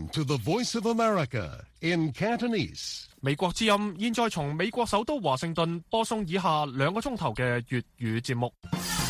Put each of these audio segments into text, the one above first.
to the Voice of America in Cantonese. 美國之音現在從美國首都華盛頓播送以下2個鐘頭嘅粵語節目。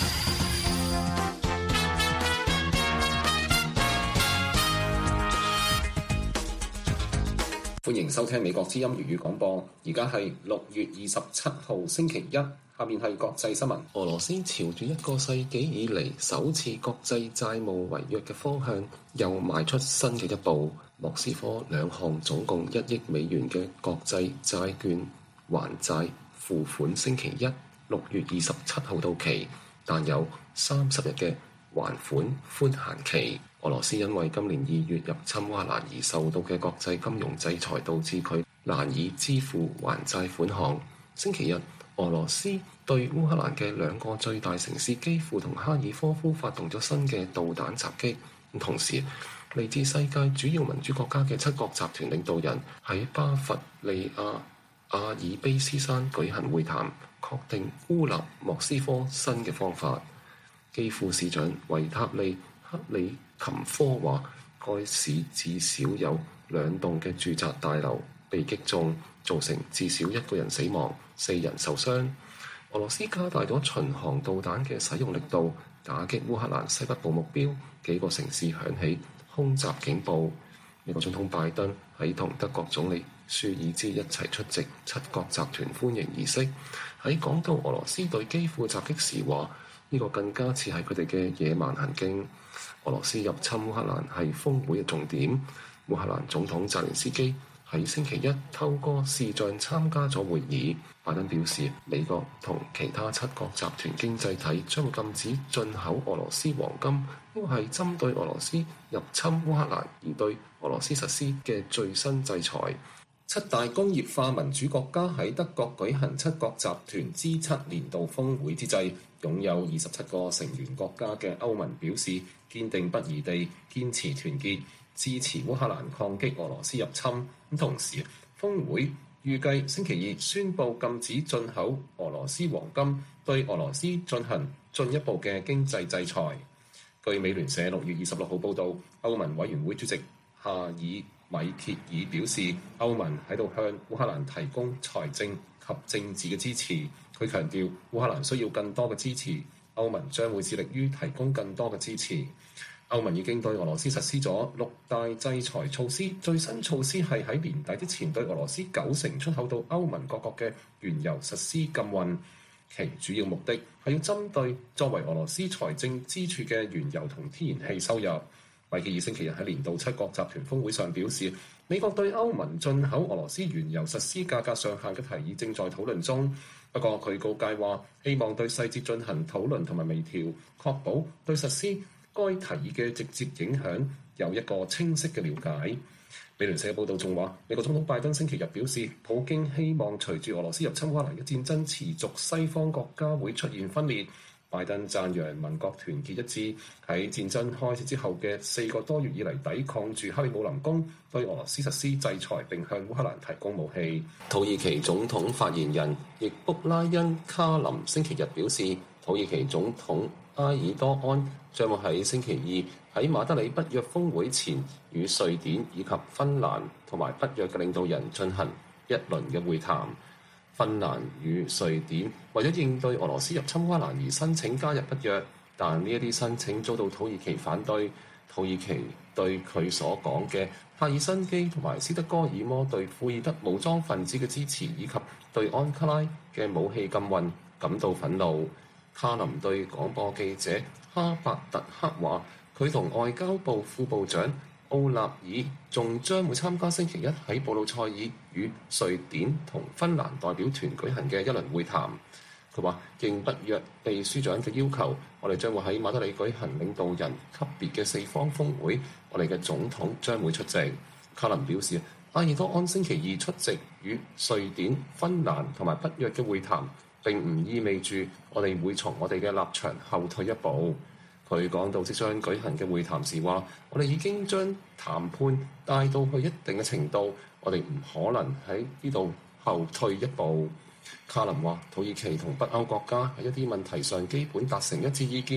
歡迎收聽美國之音粵語廣播，而家係6月27號星期一，下面係國際新聞。俄羅斯朝住1個世紀以嚟首次國際債務違約嘅方向，又邁出新嘅一步。莫斯科2項總共1億美元嘅國際債券還債付款星期一6月27號到期，但有30日嘅還款寬限期。俄羅斯因為今年2月入侵烏克蘭而受到嘅國際金融制裁，導致佢難以支付還債款項。星期日，俄羅斯對烏克蘭嘅2個最大城市基輔同哈爾科夫發動咗新嘅導彈襲擊。同時，嚟自世界主要民主國家嘅7國集團領導人喺巴伐利亞阿爾卑斯山舉行會談，確定孤立莫斯科新嘅方法。基輔市長維塔利克里琴科話，該市至少有2棟嘅住宅大樓被擊中，造成至少1個人死亡、4人受傷。俄羅斯加大咗巡航導彈嘅使用力度，打擊烏克蘭西北部目標，幾個城市響起空襲警報。美國總統拜登喺同德國總理舒爾茲一齊出席7國集團歡迎儀式，喺講到俄羅斯對基輔襲擊時話，呢個更加似係佢哋嘅野蠻行徑。俄羅斯入侵烏克蘭係峰會嘅重點。烏克蘭總統澤連斯基喺星期一透過視像參加咗會議。拜登表示，美國同其他7國集團經濟體將會禁止進口俄羅斯黃金，呢個係針對俄羅斯入侵烏克蘭而對俄羅斯實施嘅最新制裁。7大工業化民主國家喺德國舉行7國集團 G7 年度峰會之際，擁有27個成員國家嘅歐盟表示堅定不移地堅持團結，支持烏克蘭抗擊俄羅斯入侵。同時，峰會預計星期2宣布禁止進口俄羅斯黃金，對俄羅斯進行進一步嘅經濟制裁。據美聯社6月26號報導，歐盟委員會主席夏爾米歇爾表示，歐盟喺度向烏克蘭提供財政及政治嘅支持。佢強調，烏克蘭需要更多嘅支持，歐盟將會致力於提供更多嘅支持。歐盟已經對俄羅斯實施咗6大制裁措施，最新措施係喺年底之前對俄羅斯90%出口到歐盟各國嘅原油實施禁運，其主要目的係要針對作為俄羅斯財政支柱嘅原油同天然氣收入。米歇爾星期日喺年度7國集團峰會上表示，美國對歐盟進口俄羅斯原油實施價格上限嘅提議正在討論中。不過佢告誡話，希望對細節進行討論同埋微調，確保對實施該提議嘅直接影響有一個清晰嘅了解。美聯社報道仲話，美國總統拜登星期日表示，普京希望隨住俄羅斯入侵烏克蘭嘅戰爭持續，西方國家會出現分裂。拜登讚揚盟國團結一致，喺戰爭開始之後嘅4個多月以嚟抵抗住克里姆林宮對俄羅斯實施制裁，並向烏克蘭提供武器。土耳其總統發言人易卜拉恩卡林星期日表示，土耳其總統埃爾多安將會喺星期2喺馬德里北約峰會前與瑞典以及芬蘭同埋北約嘅領導人進行一輪嘅會談。芬蘭與瑞典為咗應對俄羅斯入侵烏克蘭而申請加入北約，但呢一啲申請遭到土耳其反對。土耳其對佢所講嘅赫爾辛基同埋斯德哥爾摩對庫爾德武裝分子嘅支持，以及對安卡拉嘅武器禁運感到憤怒。卡林對廣播記者哈伯特克話，佢同外交部副部長奧納爾仲將會參加星期一喺布魯塞爾與瑞典同芬蘭代表團舉行嘅一輪會談。佢話，應北約秘書長嘅要求，我哋將會喺馬德里舉行領導人級別嘅4方峰會，我哋嘅總統將會出席。卡林表示，埃爾多安星期2出席與瑞典、芬蘭同埋北約嘅會談，並唔意味住我哋會從我哋嘅立場後退一步。佢講到即將舉行嘅會談時話，我哋已經將談判帶到去一定嘅程度，我哋唔可能喺呢度後退一步。卡林話，土耳其同北歐國家喺一啲問題上基本達成一致意見，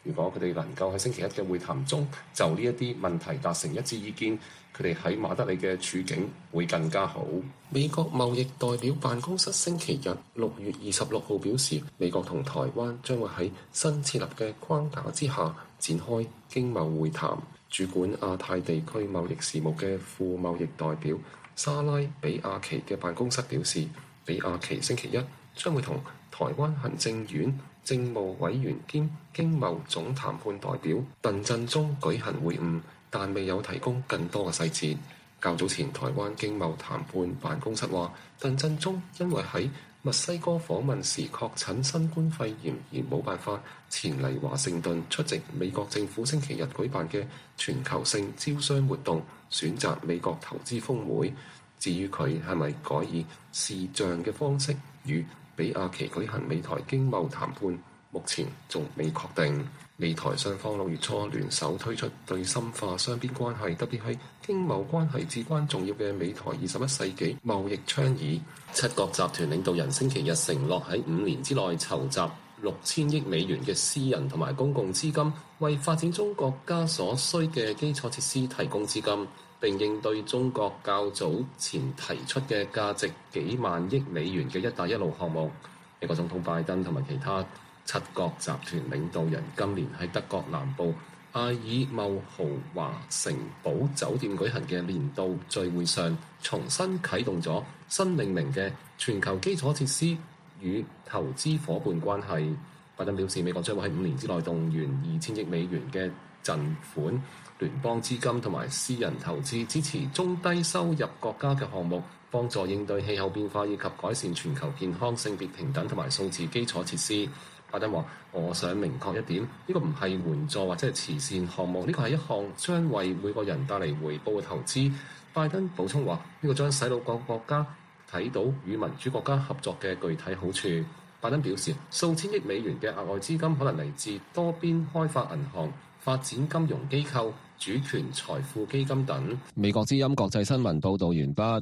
如果佢哋能夠喺星期一嘅會談中就呢一啲問題達成一致意見，佢哋喺馬德里嘅處境會更加好。美國貿易代表辦公室星期日6月26號表示，美國同台灣將會喺新設立嘅框架之下展開經貿會談。主管亞太地區貿易事務嘅副貿易代表莎拉比亞奇嘅辦公室表示，比亞奇星期一將會同台灣行政院政務委員兼經貿總談判代表鄧振中舉行會晤，但未有提供更多嘅細節。較早前，台灣經貿談判辦公室話，鄧振中因為喺墨西哥訪問時確診新冠肺炎而冇辦法前嚟華盛頓出席美國政府星期日舉辦嘅全球性招商活動，選擇美國投資峰會。至於佢係咪改以視像嘅方式與比亞奇舉行美台經貿談判，目前仲未確定。美台雙方6月初聯手推出對深化雙邊關係，特別係經貿關係至關重要嘅美台21世紀貿易倡議。七國集團領導人星期日承諾喺5年之內籌集6000億美元嘅私人同埋公共資金，為發展中國家所需嘅基礎設施提供資金，並應對中國較早前提出嘅價值幾萬億美元嘅一帶一路項目。美國總統拜登同埋其他七國集團領導人今年喺德國南部阿爾茂豪華城堡酒店舉行嘅年度聚會上，重新啟動咗新命名嘅全球基礎設施與投資夥伴關係。拜登表示，美國將會喺5年之內動員2000億美元嘅贈款、聯邦資金同埋私人投資，支持中低收入國家嘅項目，幫助應對氣候變化以及改善全球健康、性別平等同埋數字基礎設施。拜登話：我想明確一點，呢個唔係援助或者係慈善項目，呢個係一項將為每個人帶嚟回報嘅投資。拜登補充話：呢個將使到各個國家睇到與民主國家合作嘅具體好處。拜登表示，數千億美元嘅額外資金可能嚟自多邊開發銀行、發展金融機構、主權財富基金等。 美國之音國際新聞報導完畢。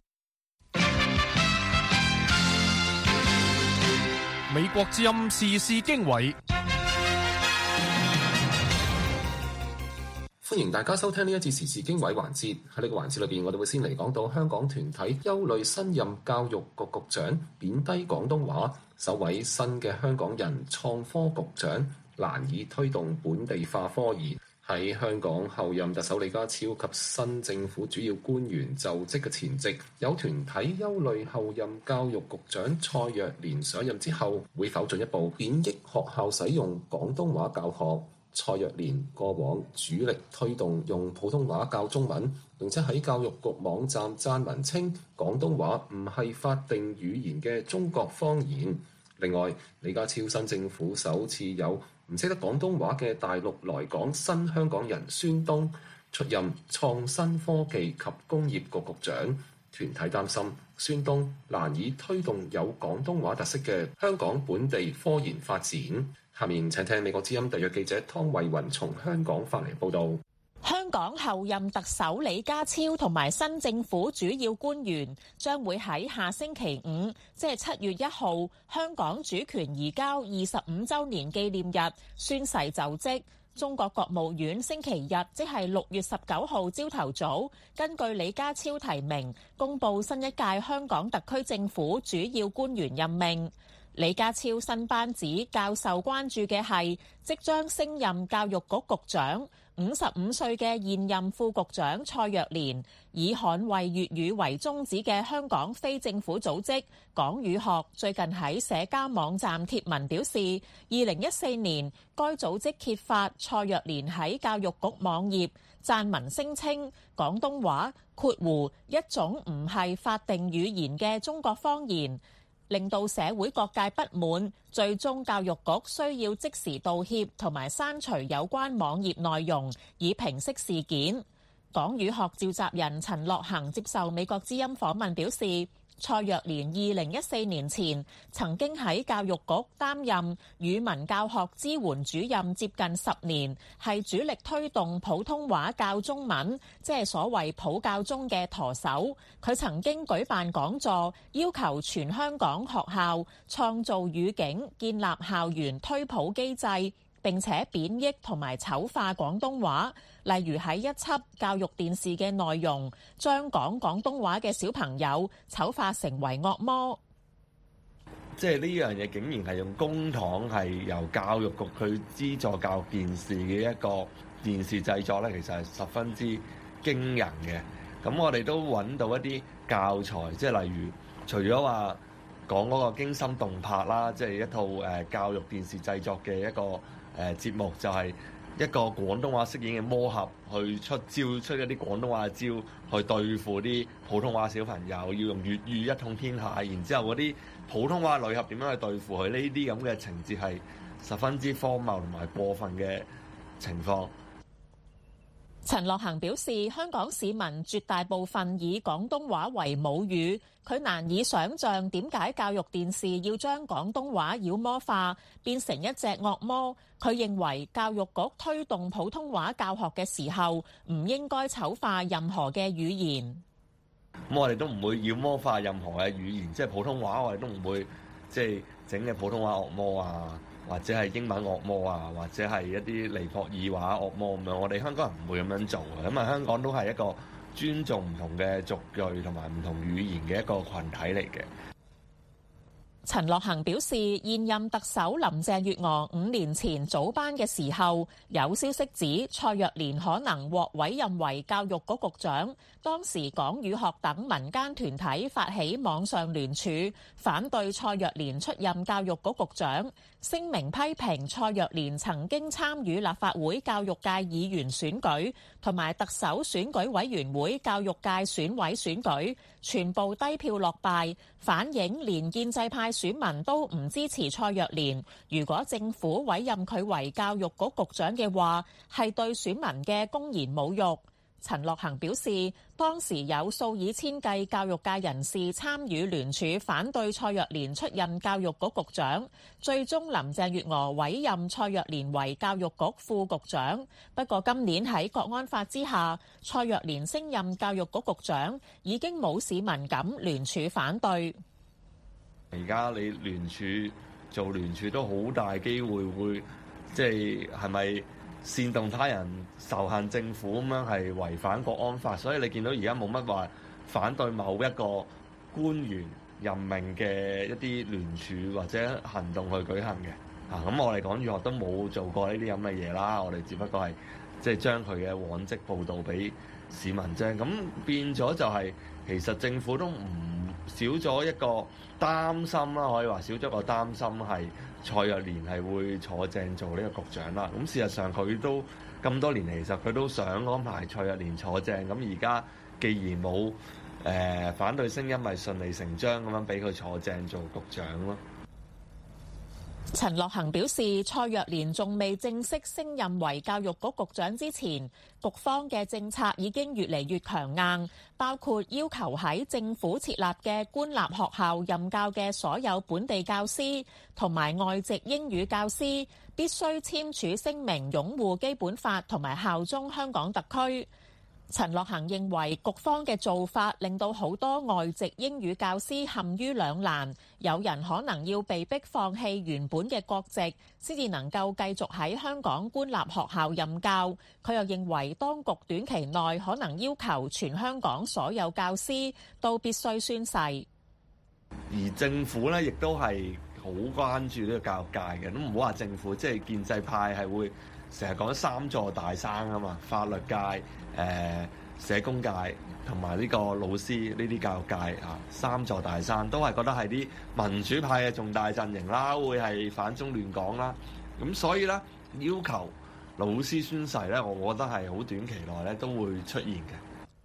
美國之音時事經緯， 歡迎大家收聽呢一節時事經緯環節。喺呢個環節裏邊，我哋會先嚟講到香港團體憂慮新任教育局局長貶低廣東話，首位新嘅香港人創科局長難以推動本地化科研。喺香港候任特首李家超及新政府主要官員就職嘅前夕，有團體憂慮後任教育局長蔡若蓮上任之後會否進一步貶抑學校使用廣東話教學。蔡若蓮過往主力推動用普通話教中文，並且喺教育局網站撰文稱廣東話唔係法定語言嘅中國方言。另外，李家超新政府首次有唔識得廣東話嘅大陸來港新香港人孫東出任創新科技及工業局局長，團體擔心孫東難以推動有廣東話特色嘅香港本地科研發展。下面請聽美國之音特約記者湯慧雲從香港發嚟報導。 香港候任特首李家超同埋新政府主要官員將會喺下星期五，即係7月1號，香港主權移交25週年紀念日宣誓就職。中國國務院星期日，即係6月19號朝頭早，根據李家超提名，公布新一屆香港特區政府主要官員任命。李家超新班子較受關注嘅係即將升任教育局局長55歲嘅現任副局長蔡若蓮，以捍衛粵語為宗旨嘅香港非政府組織港語學最近喺社交網站貼文表示，2014年該組織揭發蔡若蓮喺教育局網頁撰文聲稱廣東話（一種唔係法定語言嘅中國方言），令到社會各界不滿，最終教育局需要即時道歉同埋刪除有關網頁內容，以平息事件。港語學召集人陳樂行接受美國之音訪問表示，蔡若蓮2014年前曾經喺教育局擔任語文教學支援主任接近10年，係主力推動普通話教中文，即係所謂普教中嘅舵手。佢曾經舉辦講座，要求全香港學校創造語境，建立校園推普機制， 並且貶抑同埋醜化廣東話，例如喺一輯教育電視嘅內容，將講廣東話嘅小朋友醜化成為惡魔。 即係呢樣嘢竟然係用公帑係由教育局去資助教育電視嘅一個電視製作咧，其實係十分之驚人嘅。咁我哋都揾到一啲教材，即係例如除咗話講嗰個驚心動魄啦，即係一套教育電視製作嘅一個節目，就係一個廣東話飾演嘅魔俠去出一啲廣東話嘅招去對付啲普通話小朋友，要用粵語一統天下。然之後嗰啲普通話女俠點樣去對付佢？呢啲咁嘅情節係十分之荒謬同埋過分嘅情況。 陳樂行表示，香港市民絕大部分以廣東話為母語，佢難以想像點解教育電視要將廣東話妖魔化，變成一隻惡魔。佢認為教育局推動普通話教學嘅時候，唔應該醜化任何嘅語言。 咁我哋都唔會妖魔化任何嘅語言，即係普通話我哋都唔會即係整嘅普通話惡魔啊，或者係英文惡魔啊，或者係一啲尼泊爾話惡魔咁樣。我哋香港人唔會咁樣做嘅，咁啊香港都係一個尊重唔同嘅族裔同埋唔同語言嘅一個群體嚟嘅。 陳樂行表示，現任特首林鄭月娥5年前組班嘅時候，有消息指蔡若蓮可能獲委任為教育局局長。當時港與學等民間團體發起網上聯署，反對蔡若蓮出任教育局局長，聲明批評蔡若蓮曾經參與立法會教育界議員選舉同埋特首選舉委員會教育界選委選舉，全部低票落敗，反映連建制派選民都唔支持蔡若蓮。如果政府委任佢為教育局局長嘅話，係對選民嘅公然侮辱。陳樂行表示，當時有數以千計教育界人士參與聯署反對蔡若蓮出任教育局局長，最終林鄭月娥委任蔡若蓮為教育局副局長。不過今年喺國安法之下，蔡若蓮升任教育局局長，已經冇市民敢聯署反對。 而家你做聯署都好大機會會即係咪煽動他人仇恨政府咁樣係違反國安法，所以你見到而家冇乜話反對某一個官員任命嘅一啲聯署或者行動去舉行嘅。咁我哋港語學都冇做過呢啲咁嘅嘢啦，我哋只不過係即係將佢嘅往績報導俾市民啫。咁變咗就係其實政府都唔少咗一個擔心啦，可以話少咗個擔心係蔡若蓮係會坐正做呢個局長啦。咁事實上佢都咁多年，其實佢都想安排蔡若蓮坐正。咁而家既然冇反對聲音，咪順理成章咁樣俾佢坐正做局長咯。 陳樂行表示，蔡若蓮仲未正式升任為教育局局長之前，局方嘅政策已經越嚟越強硬，包括要求喺政府設立嘅官立學校任教嘅所有本地教師同埋外籍英語教師必須簽署聲明擁護基本法同埋效忠香港特區。陳樂行認為局方嘅做法令到好多外籍英語教師陷於兩難，有人可能要被迫放棄原本嘅國籍，先至能夠繼續喺香港官立學校任教。佢又認為當局短期內可能要求全香港所有教師都必須宣誓。 而政府咧亦都係好關注呢個教育界嘅，都唔好話政府，即係建制派係會成日講三座大山啊嘛，法律界、社工界同埋呢個老師呢啲教育界啊，三座大山都係覺得係啲民主派嘅重大陣營啦，會係反中亂港啦。咁所以咧要求老師宣誓咧，我覺得係好短期內咧都會出現嘅。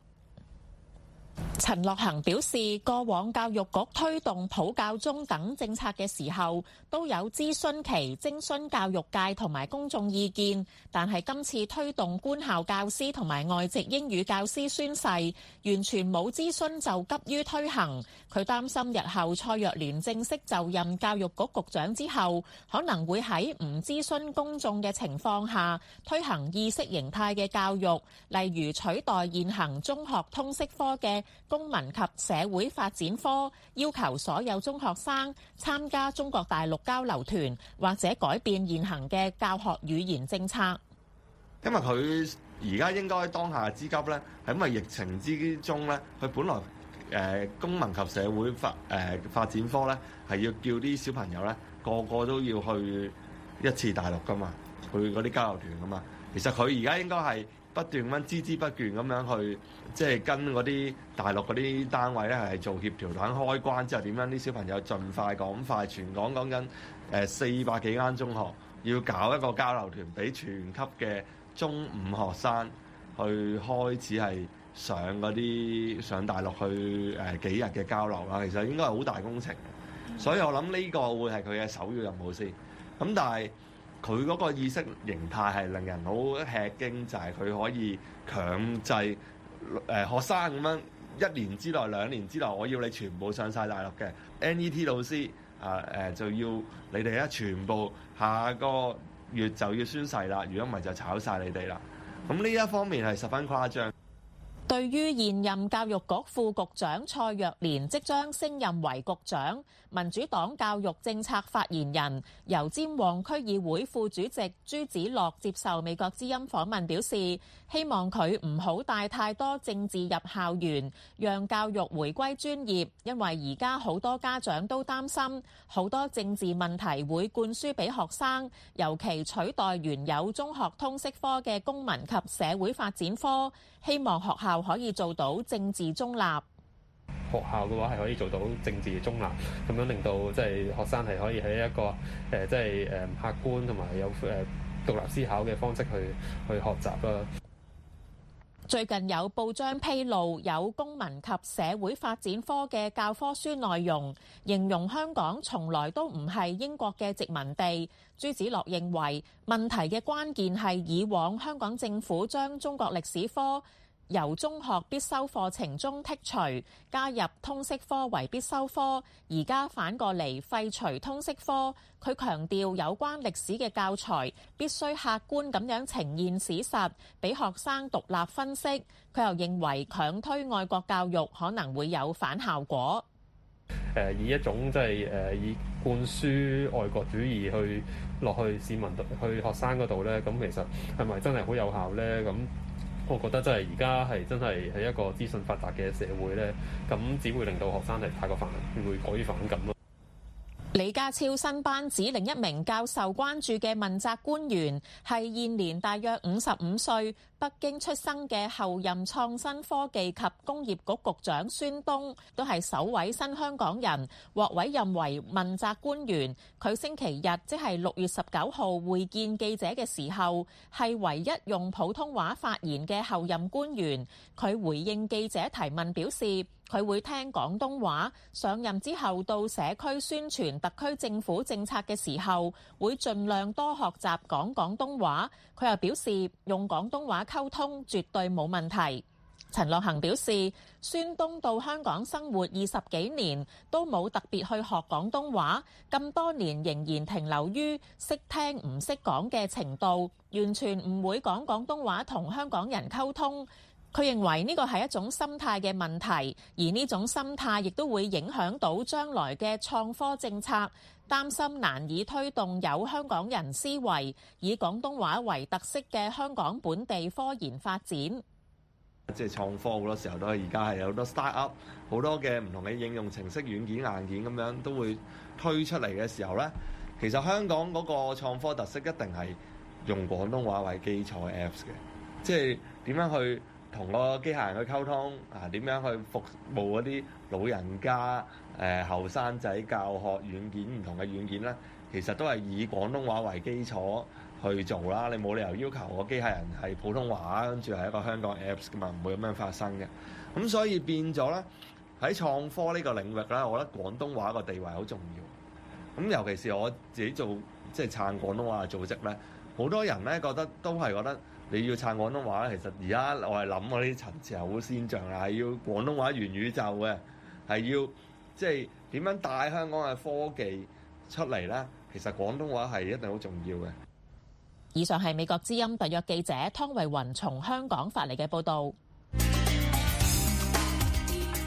陳樂行表示，過往教育局推動普教中等政策嘅時候，都有諮詢期徵詢教育界同埋公眾意見，但係今次推動官校教師同埋外籍英語教師宣誓，完全冇諮詢就急於推行。佢擔心日後蔡若蓮正式就任教育局局長之後，可能會喺唔諮詢公眾嘅情況下推行意識形態嘅教育，例如取代現行中學通識科嘅公民及社會發展科要求所有中學生參加中國大陸交流團，或者改變現行嘅教學語言政策。 因為佢而家應該當下之急咧，係因為疫情之中咧，佢本來公民及社會發展科咧係要叫啲小朋友咧個個都要去一次大陸噶嘛，去嗰啲交流團噶嘛。其實佢而家應該係不斷咁孜孜不倦咁樣去，即係跟嗰啲大陸嗰啲單位咧係做協調，等開關之後點樣啲小朋友盡快趕快，全港講緊400幾間中學要搞一個交流團，俾全級嘅中五學生去開始係上大陸去幾日嘅交流啦。其實應該係好大工程，所以我諗呢個會係佢嘅首要任務先。咁但係佢嗰個意識形態係令人好吃驚，就係佢可以強制學生咁樣1年之內、2年之內，我要你全部上晒大陸嘅 NET 老師就要你哋咧全部下個月就要宣誓啦，如果唔係就炒晒你哋啦。咁呢一方面係十分誇張。 對於現任教育局副局長蔡若蓮即將升任為局長，民主黨教育政策發言人、油尖旺區議會副主席朱子樂接受美國之音訪問表示，希望佢唔好帶太多政治入校園，讓教育回歸專業，因為而家好多家長都擔心好多政治問題會灌輸俾學生，尤其取代原有中學通識科嘅公民及社會發展科，希望學校可以做到政治中立。 學校嘅話係可以做到政治中立，咁樣令到即係學生係可以喺一個即係客觀同埋有獨立思考嘅方式去學習啦。 最近有報章披露有公民及社會發展科嘅教科書內容，形容香港從來都唔係英國嘅殖民地。朱子樂認為問題嘅關鍵係以往香港政府將中國歷史科由中學必修課程中剔除，加入通識科為必修科，而家反過嚟廢除通識科。佢強調有關歷史嘅教材必須客觀咁樣呈現史實，俾學生獨立分析。佢又認為強推愛國教育可能會有反效果。 以一種即係以灌輸愛國主義去落去市民去學生嗰度咧，咁其實係咪真係好有效咧？咁我覺得真係而家係真係喺一個資訊發達嘅社會咧，咁只會令到學生係太過會過於反感咯。 李家超新班子另一名較受關注嘅問責官員係現年大約55歲，北京出生嘅候任創新科技及工業局局長孫東，都係首位新香港人獲委任為問責官員。佢星期日即係6月19號會見記者嘅時候，係唯一用普通話發言嘅候任官員。佢回應記者提問表示，佢會聽廣東話，上任之後到社區宣傳特區政府政策嘅時候，會盡量多學習講廣東話。佢又表示，用廣東話溝通絕對冇問題。陳樂行表示，孫東到香港生活20幾年，都冇特別去學廣東話，咁多年仍然停留於識聽唔識講嘅程度，完全唔會講廣東話同香港人溝通。佢認為呢個係一種心態嘅問題，而呢種心態亦都會影響到將來嘅創科政策，擔心難以推動有香港人思維、以廣東話為特色嘅香港本地科研發展。 即係創科好多時候都係而家係有好多 start up， 好多嘅唔同嘅應用程式、軟件、硬件咁樣都會推出嚟嘅時候呢，其實香港嗰個創科特色一定係用廣東話為基礎嘅 apps 嘅，即係點樣去同個機械人去溝通啊？點樣去服務嗰啲老人家、後生仔教學軟件唔同嘅軟件咧？其實都係以廣東話為基礎去做啦。你冇理由要求個機械人係普通話，跟住係一個香港 Apps 噶嘛，唔會咁樣發生嘅。咁所以變咗咧，喺創科呢個領域咧，我覺得廣東話個地位好重要。咁尤其是我自己做即係撐廣東話嘅組織咧，好多人咧覺得你要撐廣東話咧，其實而家我係諗嗰啲層次係好先進啦，係要廣東話元宇宙嘅，係要即係點樣帶香港嘅科技出嚟咧？其實廣東話係一定好重要嘅。 以上係美國之音特約記者湯慧雲從香港發嚟嘅報導。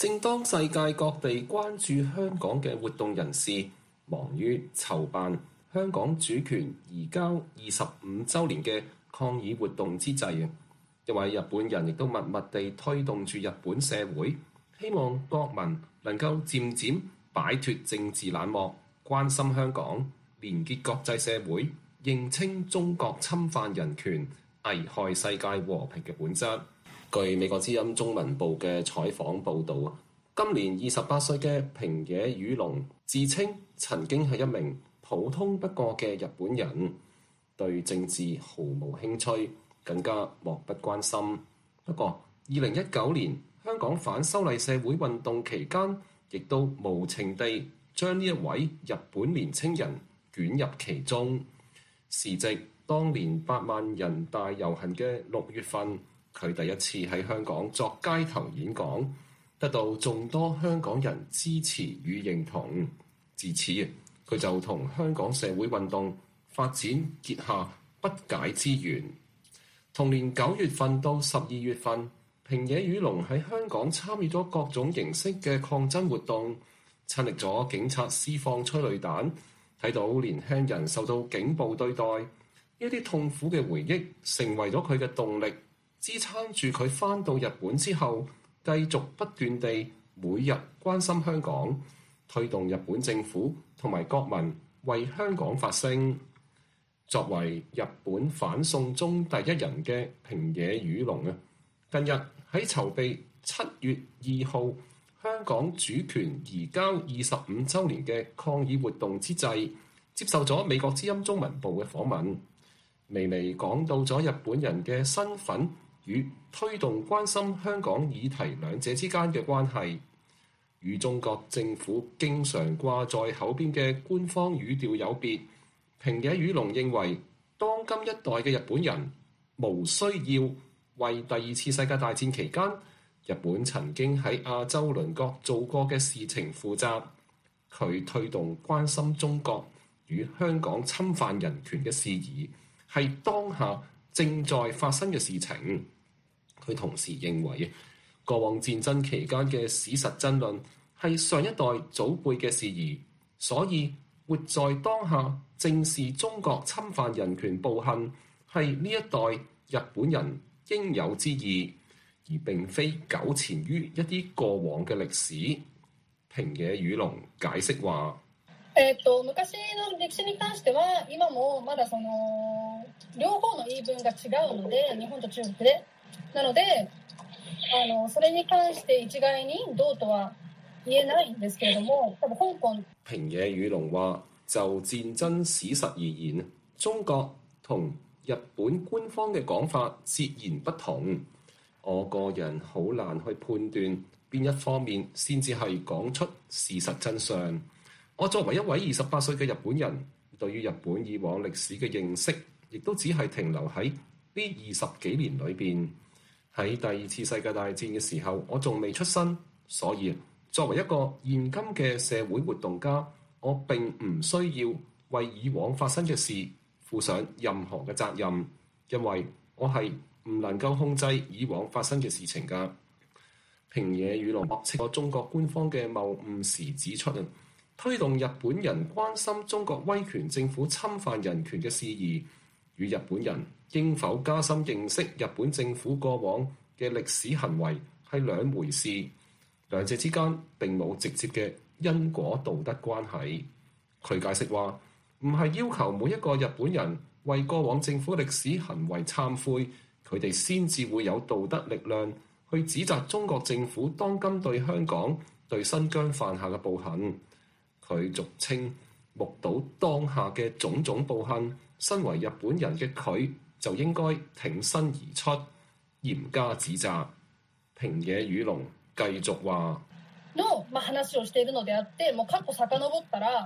正當世界各地關注香港嘅活動人士忙於籌辦香港主權移交25週年嘅抗議活動之際，一位日本人亦都默默地推動住日本社會，希望國民能夠漸漸擺脫政治冷漠，關心香港，連結國際社會，認清中國侵犯人權、危害世界和平嘅本質。據美國之音中文部嘅採訪報導，今年28歲嘅平野宇龍自稱曾經係一名普通不過嘅日本人，對政治毫無興趣，更加漠不關心。不過2019年香港反修例社會運動期間，亦都無情地將呢一位日本年青人捲入其中。時值當年8萬人大遊行嘅6月份，佢第一次喺香港作街頭演講，得到眾多香港人支持與認同。自此，佢就同香港社會運動發展結下不解之緣。同年9月份到12月份，平野宇龍喺香港參與咗各種形式嘅抗爭活動，親歷咗警察施放催淚彈，睇到年輕人受到警暴對待，呢啲痛苦嘅回憶成為咗佢嘅動力，支撐住佢返到日本之後，繼續不斷地每日關心香港，推動日本政府同埋國民為香港發聲。作為日本反送中第一人嘅平野宇龍近日喺籌備7月2號香港主權移交25週年嘅抗議活動之際，接受咗美國之音中文部嘅訪問，微微講到咗日本人嘅身份與推動關心香港議題兩者之間嘅關係，與中國政府經常掛在口邊嘅官方語調有別。平野宇龍認為，當今一代嘅日本人無需要為第2次世界大戰期間日本曾經喺亞洲鄰國做過嘅事情負責。佢推動關心中國與香港侵犯人權嘅事宜，係當下正在發生嘅事情。佢同時認為，過往戰爭期間嘅史實爭論係上一代祖輩嘅事宜，所以活在當下正視中國侵犯人權暴行係呢一代日本人應有之義，而並非糾纏於一啲過往嘅歷史。平野宇龍解釋話： 昔の歷史に関しては今もまだ両方の言い分が違うので、日本と中国でなのでそれに関して一概にどうとは言えないんですけれども、多分香港。 平野宇龍話：就戰爭史實而言，中國同日本官方嘅講法截然不同。我個人好難去判斷邊一方面先至係講出事實真相。我作為一位28歲嘅日本人，對於日本以往歷史嘅認識，亦都只係停留喺呢20幾年裏邊。喺第2次世界大戰嘅時候，我仲未出生，所以作為一個現今嘅社會活動家，我並唔需要為以往發生嘅事負上任何嘅責任，因為我係唔能夠控制以往發生嘅事情㗎。平野宇龍駁斥過中國官方嘅謬誤時指出，推動日本人關心中國威權政府侵犯人權嘅事宜，與日本人應否加深認識日本政府過往嘅歷史行為係兩回事，兩者之間並冇直接嘅因果道德關係。佢解釋話，唔係要求每一個日本人為過往政府歷史行為懺悔，佢哋先至會有道德力量去指責中國政府當今對香港、對新疆犯下嘅暴行。佢俗稱目睹當下嘅種種暴行，身為日本人嘅佢就應該挺身而出，嚴加指責。平野宇龍繼續話： の話をしているのであって、もう過去遡ったら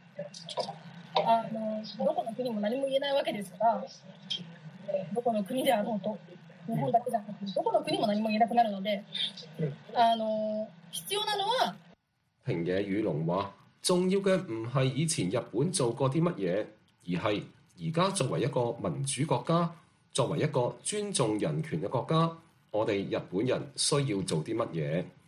どこの国も何も言えないわけですから、どこの国であろうと、日本だけじゃなくてどこの國も何も言えなくなるので、必要なのは。 平野宇龍話：重要嘅唔係以前日本做過啲乜嘢，而係而家作為一個民主國家，作為一個尊重人權嘅國家，我哋日本人需要做啲乜嘢。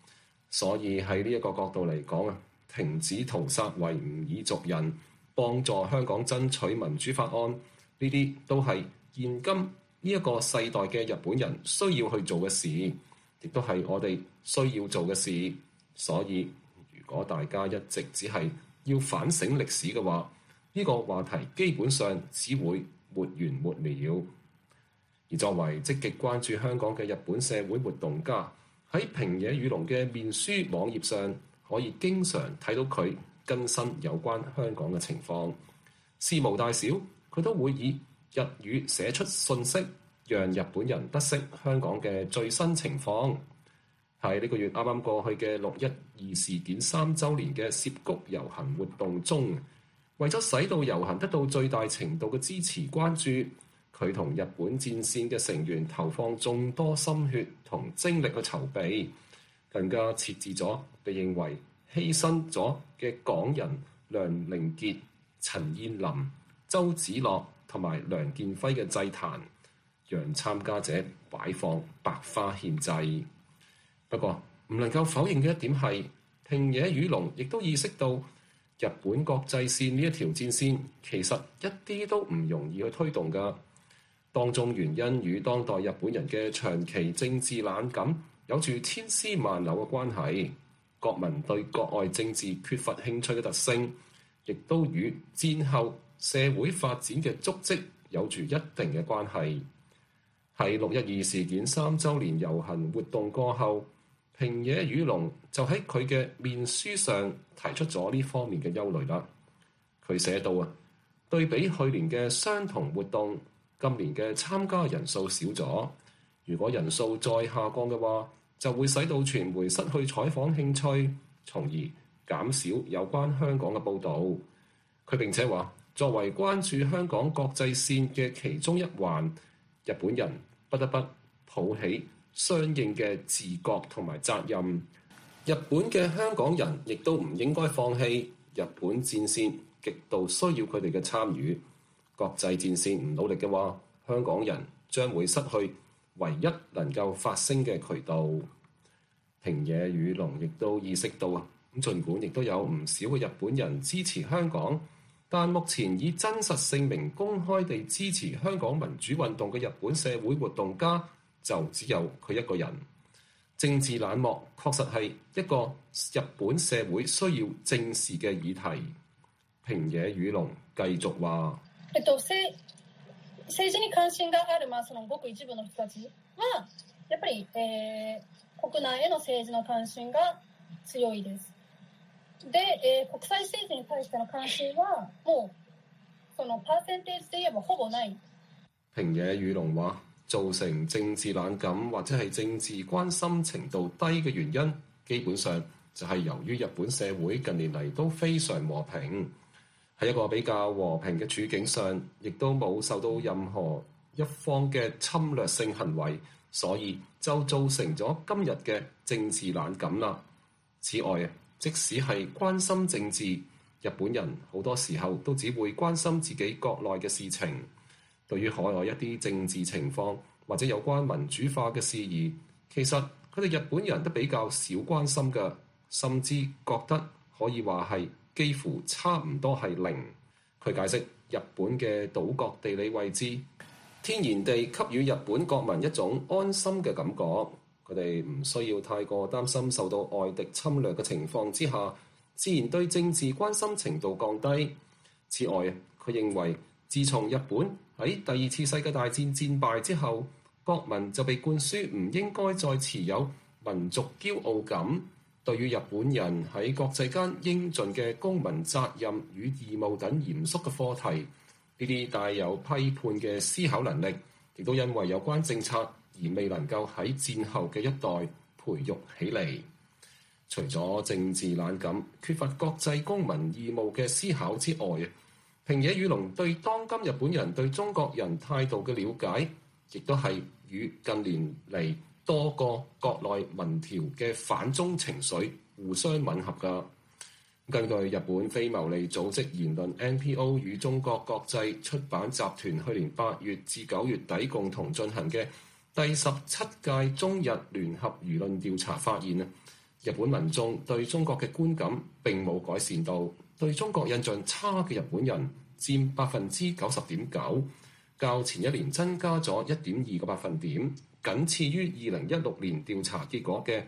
所以喺呢一個角度嚟講啊，停止屠殺維吾爾族人，幫助香港爭取民主法案，呢啲都係現今呢一個世代嘅日本人需要去做嘅事，亦都係我哋需要做嘅事。所以如果大家一直只係要反省歷史嘅話，呢個話題基本上只會沒完沒了。而作為積極關注香港嘅日本社會活動家，喺平野宇龍嘅面書網頁上，可以經常睇到佢更新有關香港嘅情況。事無大小，佢都會以日語寫出信息，讓日本人得悉香港嘅最新情況。喺呢個月啱啱過去嘅612事件3週年嘅涉谷遊行活動中，為咗使到遊行得到最大程度嘅支持關注，佢同日本戰線嘅成員投放眾多心血同精力去籌備，更加設置咗被認為犧牲咗嘅港人梁凌傑、陳彥霖、周梓樂同埋梁建輝嘅祭壇，讓參加者擺放白花獻祭。不過唔能夠否認嘅一點係，平野宇龍亦都意識到日本國際線呢一條戰線其實一啲都唔容易去推動㗎。當中原因與當代日本人嘅長期政治冷感有住千絲萬縷嘅關係，國民對國外政治缺乏興趣嘅特性，亦都與戰後社會發展嘅足跡有住一定嘅關係。喺612事件3週年遊行活動過後，平野宇龍就喺佢嘅面書上提出咗呢方面嘅憂慮啦。佢寫到啊，對比去年嘅相同活動，今年嘅參加人數少咗，如果人數再下降嘅話，就會使到傳媒失去採訪興趣，從而減少有關香港嘅報導。佢並且話，作為關注香港國際線嘅其中一環，日本人不得不抱起相應嘅自覺同埋責任。日本嘅香港人亦都唔應該放棄日本戰線，極度需要佢哋嘅參與。國際戰線唔努力嘅話，香港人將會失去唯一能夠發聲嘅渠道。平野宇龍亦都意識到啊，咁儘管亦都有唔少嘅日本人支持香港，但目前以真實姓名公開地支持香港民主運動嘅日本社會活動家就只有佢一個人。政治冷漠確實係一個日本社會需要正視嘅議題。平野宇龍繼續話。 政治に關心がある、そのごく一部の人たちはやっぱり、国内への政治の関心が強いです。で、国際政治に対しての関心はもうそのパーセンテージで言えばほぼない。 平野宇龍話，造成政治冷感或者係政治關心程度低嘅原因，基本上就係由於日本社會近年嚟都非常和平。喺一個比較和平嘅處境上，亦都冇受到任何一方嘅侵略性行為，所以就造成咗今日嘅政治冷感啦。此外，即使係關心政治，日本人好多時候都只會關心自己國內嘅事情，對於海外一啲政治情況或者有關民主化嘅事宜，其實佢哋日本人都比較少關心㗎，甚至覺得可以話係幾乎差唔多係零。佢解釋日本嘅島國地理位置，天然地給予日本國民一種安心嘅感覺，佢哋唔需要太過擔心受到外敵侵略嘅情況之下，自然對政治關心程度降低。此外，佢認為自從日本喺第二次世界大戰戰敗之後，國民就被灌輸唔應該再持有民族驕傲感。對於日本人喺國際間應盡嘅公民責任與義務等嚴肅嘅課題，呢啲帶有批判嘅思考能力，亦都因為有關政策而未能夠喺戰後嘅一代培育起嚟。除咗政治冷感、缺乏國際公民義務嘅思考之外，平野宇龍對當今日本人對中國人態度嘅了解，亦都係與近年嚟多個國內民調嘅反中情緒互相吻合㗎。根據日本非牟利組織言論 NPO 與中國國際出版集團去年8月至9月底共同進行嘅第17屆中日聯合輿論調查發現， 日本民眾對中國嘅觀感並冇改善到，對中國印象差嘅日本人佔90.9%，較前一年增加咗1.2個百分點，僅次於2016年調查結果嘅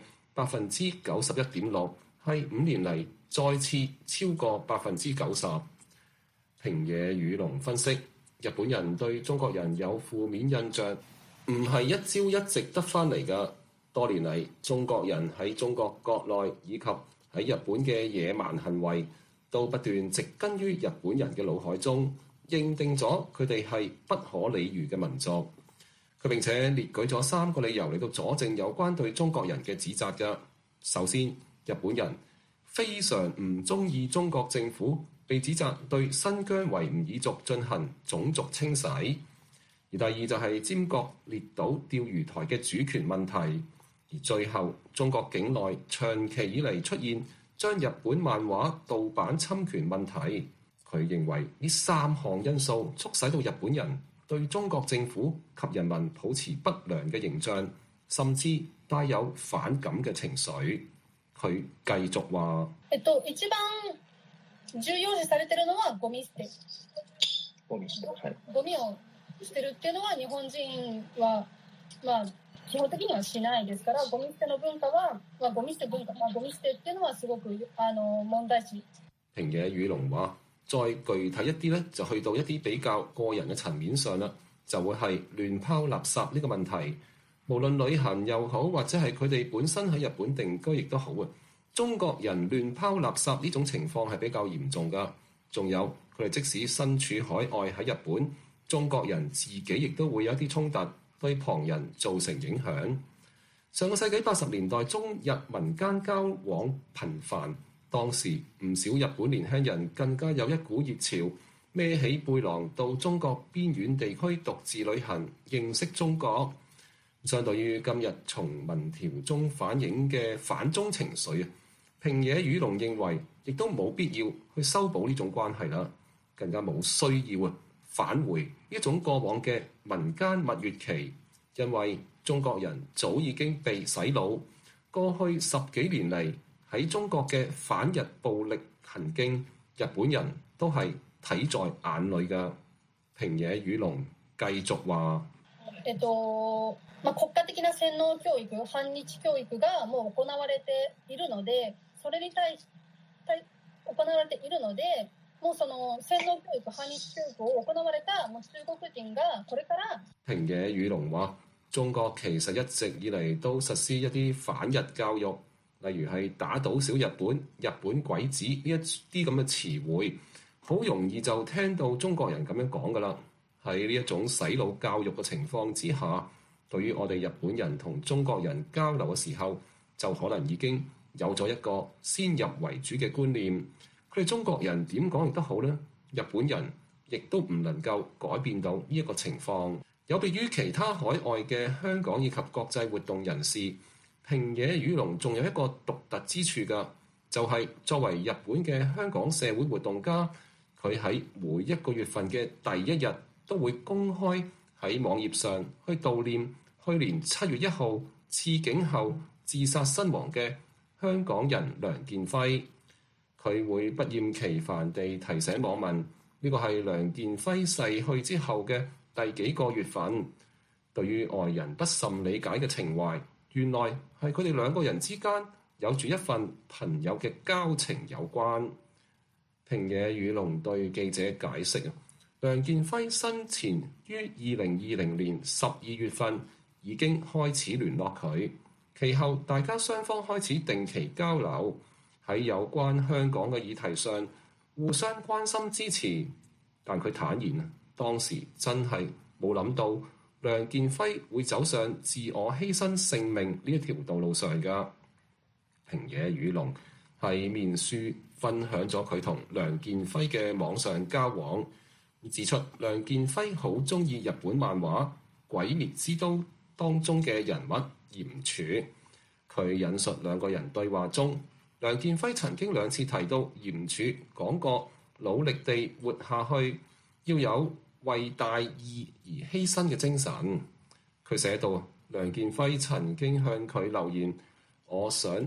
91.6%，係5年嚟再次超過90%。平野宇龍分析，日本人對中國人有負面印象，唔係一朝一夕得返嚟㗎。多年嚟，中國人喺中國國內以及喺日本嘅野蠻行為，都不斷植根於日本人嘅腦海中，認定咗佢哋係不可理喻嘅民族。佢並且列舉咗3個理由嚟到佐證有關對中國人嘅指責㗎。首先，日本人非常唔中意中國政府被指責對新疆維吾爾族進行種族清洗；而第二就係尖閣列島釣魚台嘅主權問題；而最後，中國境內長期以嚟出現將日本漫畫盜版侵權問題。佢認為呢3項因素促使到日本人對中國政府及人民保持不良嘅形象，甚至帶有反感嘅情緒。佢繼續話： 一番重要視されてるのはゴミ捨て。ゴミを捨てるっていうのは日本人は基本的にはしないですから、ゴミ捨ての文化はゴミ捨て文化、ゴミ捨てっていうのはすごく問題視。 平野宇龍話：再具體一啲咧，就去到一啲比較個人嘅層面上啦，就會係亂拋垃圾呢個問題。無論旅行又好，或者係佢哋本身喺日本定居亦都好啊。中國人亂拋垃圾呢種情況係比較嚴重㗎。仲有佢哋即使身處海外喺日本，中國人自己亦都會有一啲衝突，對旁人造成影響。上個世紀80年代，中日民間交往頻繁，當時唔少日本年輕人更加有一股熱潮，孭起背囊到中國邊遠地區獨自旅行，認識中國。相對於今日從民調中反映嘅反中情緒啊，平野宇龍認為亦都冇必要去修補呢種關係啦，更加冇需要返回呢種過往嘅民間蜜月期，因為中國人早已經被洗腦，過去10幾年嚟喺中國嘅反日暴力行徑，日本人都係睇在眼裏㗎。平野宇龍繼續話： 國家的な洗腦教育、反日教育がもう行われているので、それに対行われているので、もうその洗腦教育、反日教育を行われた中國人がこれから。 平野宇龍話：中國其實一直以嚟都實施一啲反日教育，例如係打倒小日本、日本鬼子呢一啲咁嘅詞彙，好容易就聽到中國人咁樣講㗎啦。喺呢一種洗腦教育嘅情況之下，對於我哋日本人同中國人交流嘅時候，就可能已經有咗一個先入為主嘅觀念。佢哋中國人點講亦都好呢，日本人亦都唔能夠改變到呢一個情況。有別於其他海外嘅香港以及國際活動人士，平野宇龍仲有一個獨特之處㗎，就係作為日本嘅香港社會活動家，佢喺每一個月份嘅第一日都會公開喺網頁上去悼念去年7月1號刺警後自殺身亡嘅香港人梁健輝。佢會不厭其煩地提醒網民，呢個係梁健輝逝去之後嘅第幾個月份。對於外人不甚理解嘅情懷，原來係佢哋兩個人之間有住一份朋友嘅交情有關。平野宇龍對記者解釋，梁健輝生前於2020年12月份已經開始聯絡佢，其後大家雙方開始定期交流，喺有關香港嘅議題上互相關心支持。但佢坦言，當時真係冇諗到梁健輝會走上自我犧牲性命呢一條道路上㗎。平野宇龍喺面書分享咗佢同梁健輝嘅網上交往，指出梁健輝好鍾意日本漫畫《鬼滅之刀》當中嘅人物炎柱。佢引述兩個人對話中，梁健輝曾經2次提到炎柱講過努力地活下去，要有為大義而犧牲嘅精神。佢寫道，梁健輝曾經向佢留言：我想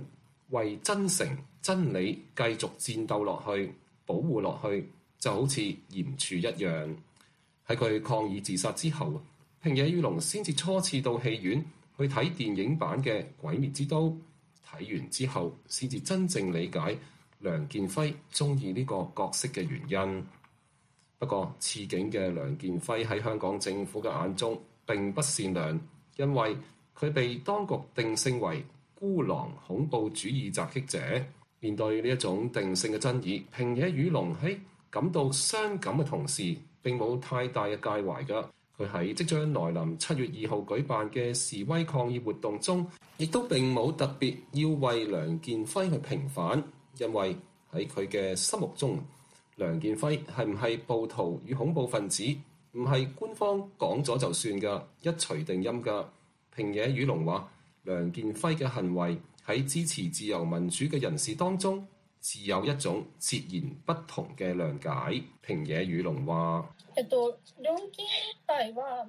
為真誠真理繼續戰鬥落去、保護落去，就好似嚴處一樣。喺佢抗議自殺之後，平野宇龍先至初次到戲院去睇電影版嘅《鬼滅之刀》，睇完之後先至真正理解梁健輝中意呢個角色嘅原因。不過，刺警嘅梁健輝喺香港政府嘅眼中並不善良，因為佢被當局定性為孤狼恐怖主義襲擊者。面對呢一種定性嘅爭議，平野宇龍喺感到傷感嘅同時，並冇太大嘅介懷㗎。佢喺即將來臨7月2號舉辦嘅示威抗議活動中，亦都並冇特別要為梁健輝去平反，因為喺佢嘅心目中，梁健輝係唔係暴徒與恐怖分子，唔係官方講咗就算㗎，一錘定音㗎。平野宇龍話：梁健輝嘅行為喺支持自由民主嘅人士當中，自有一種截然不同嘅諒解。平野宇龍話： 梁健輝は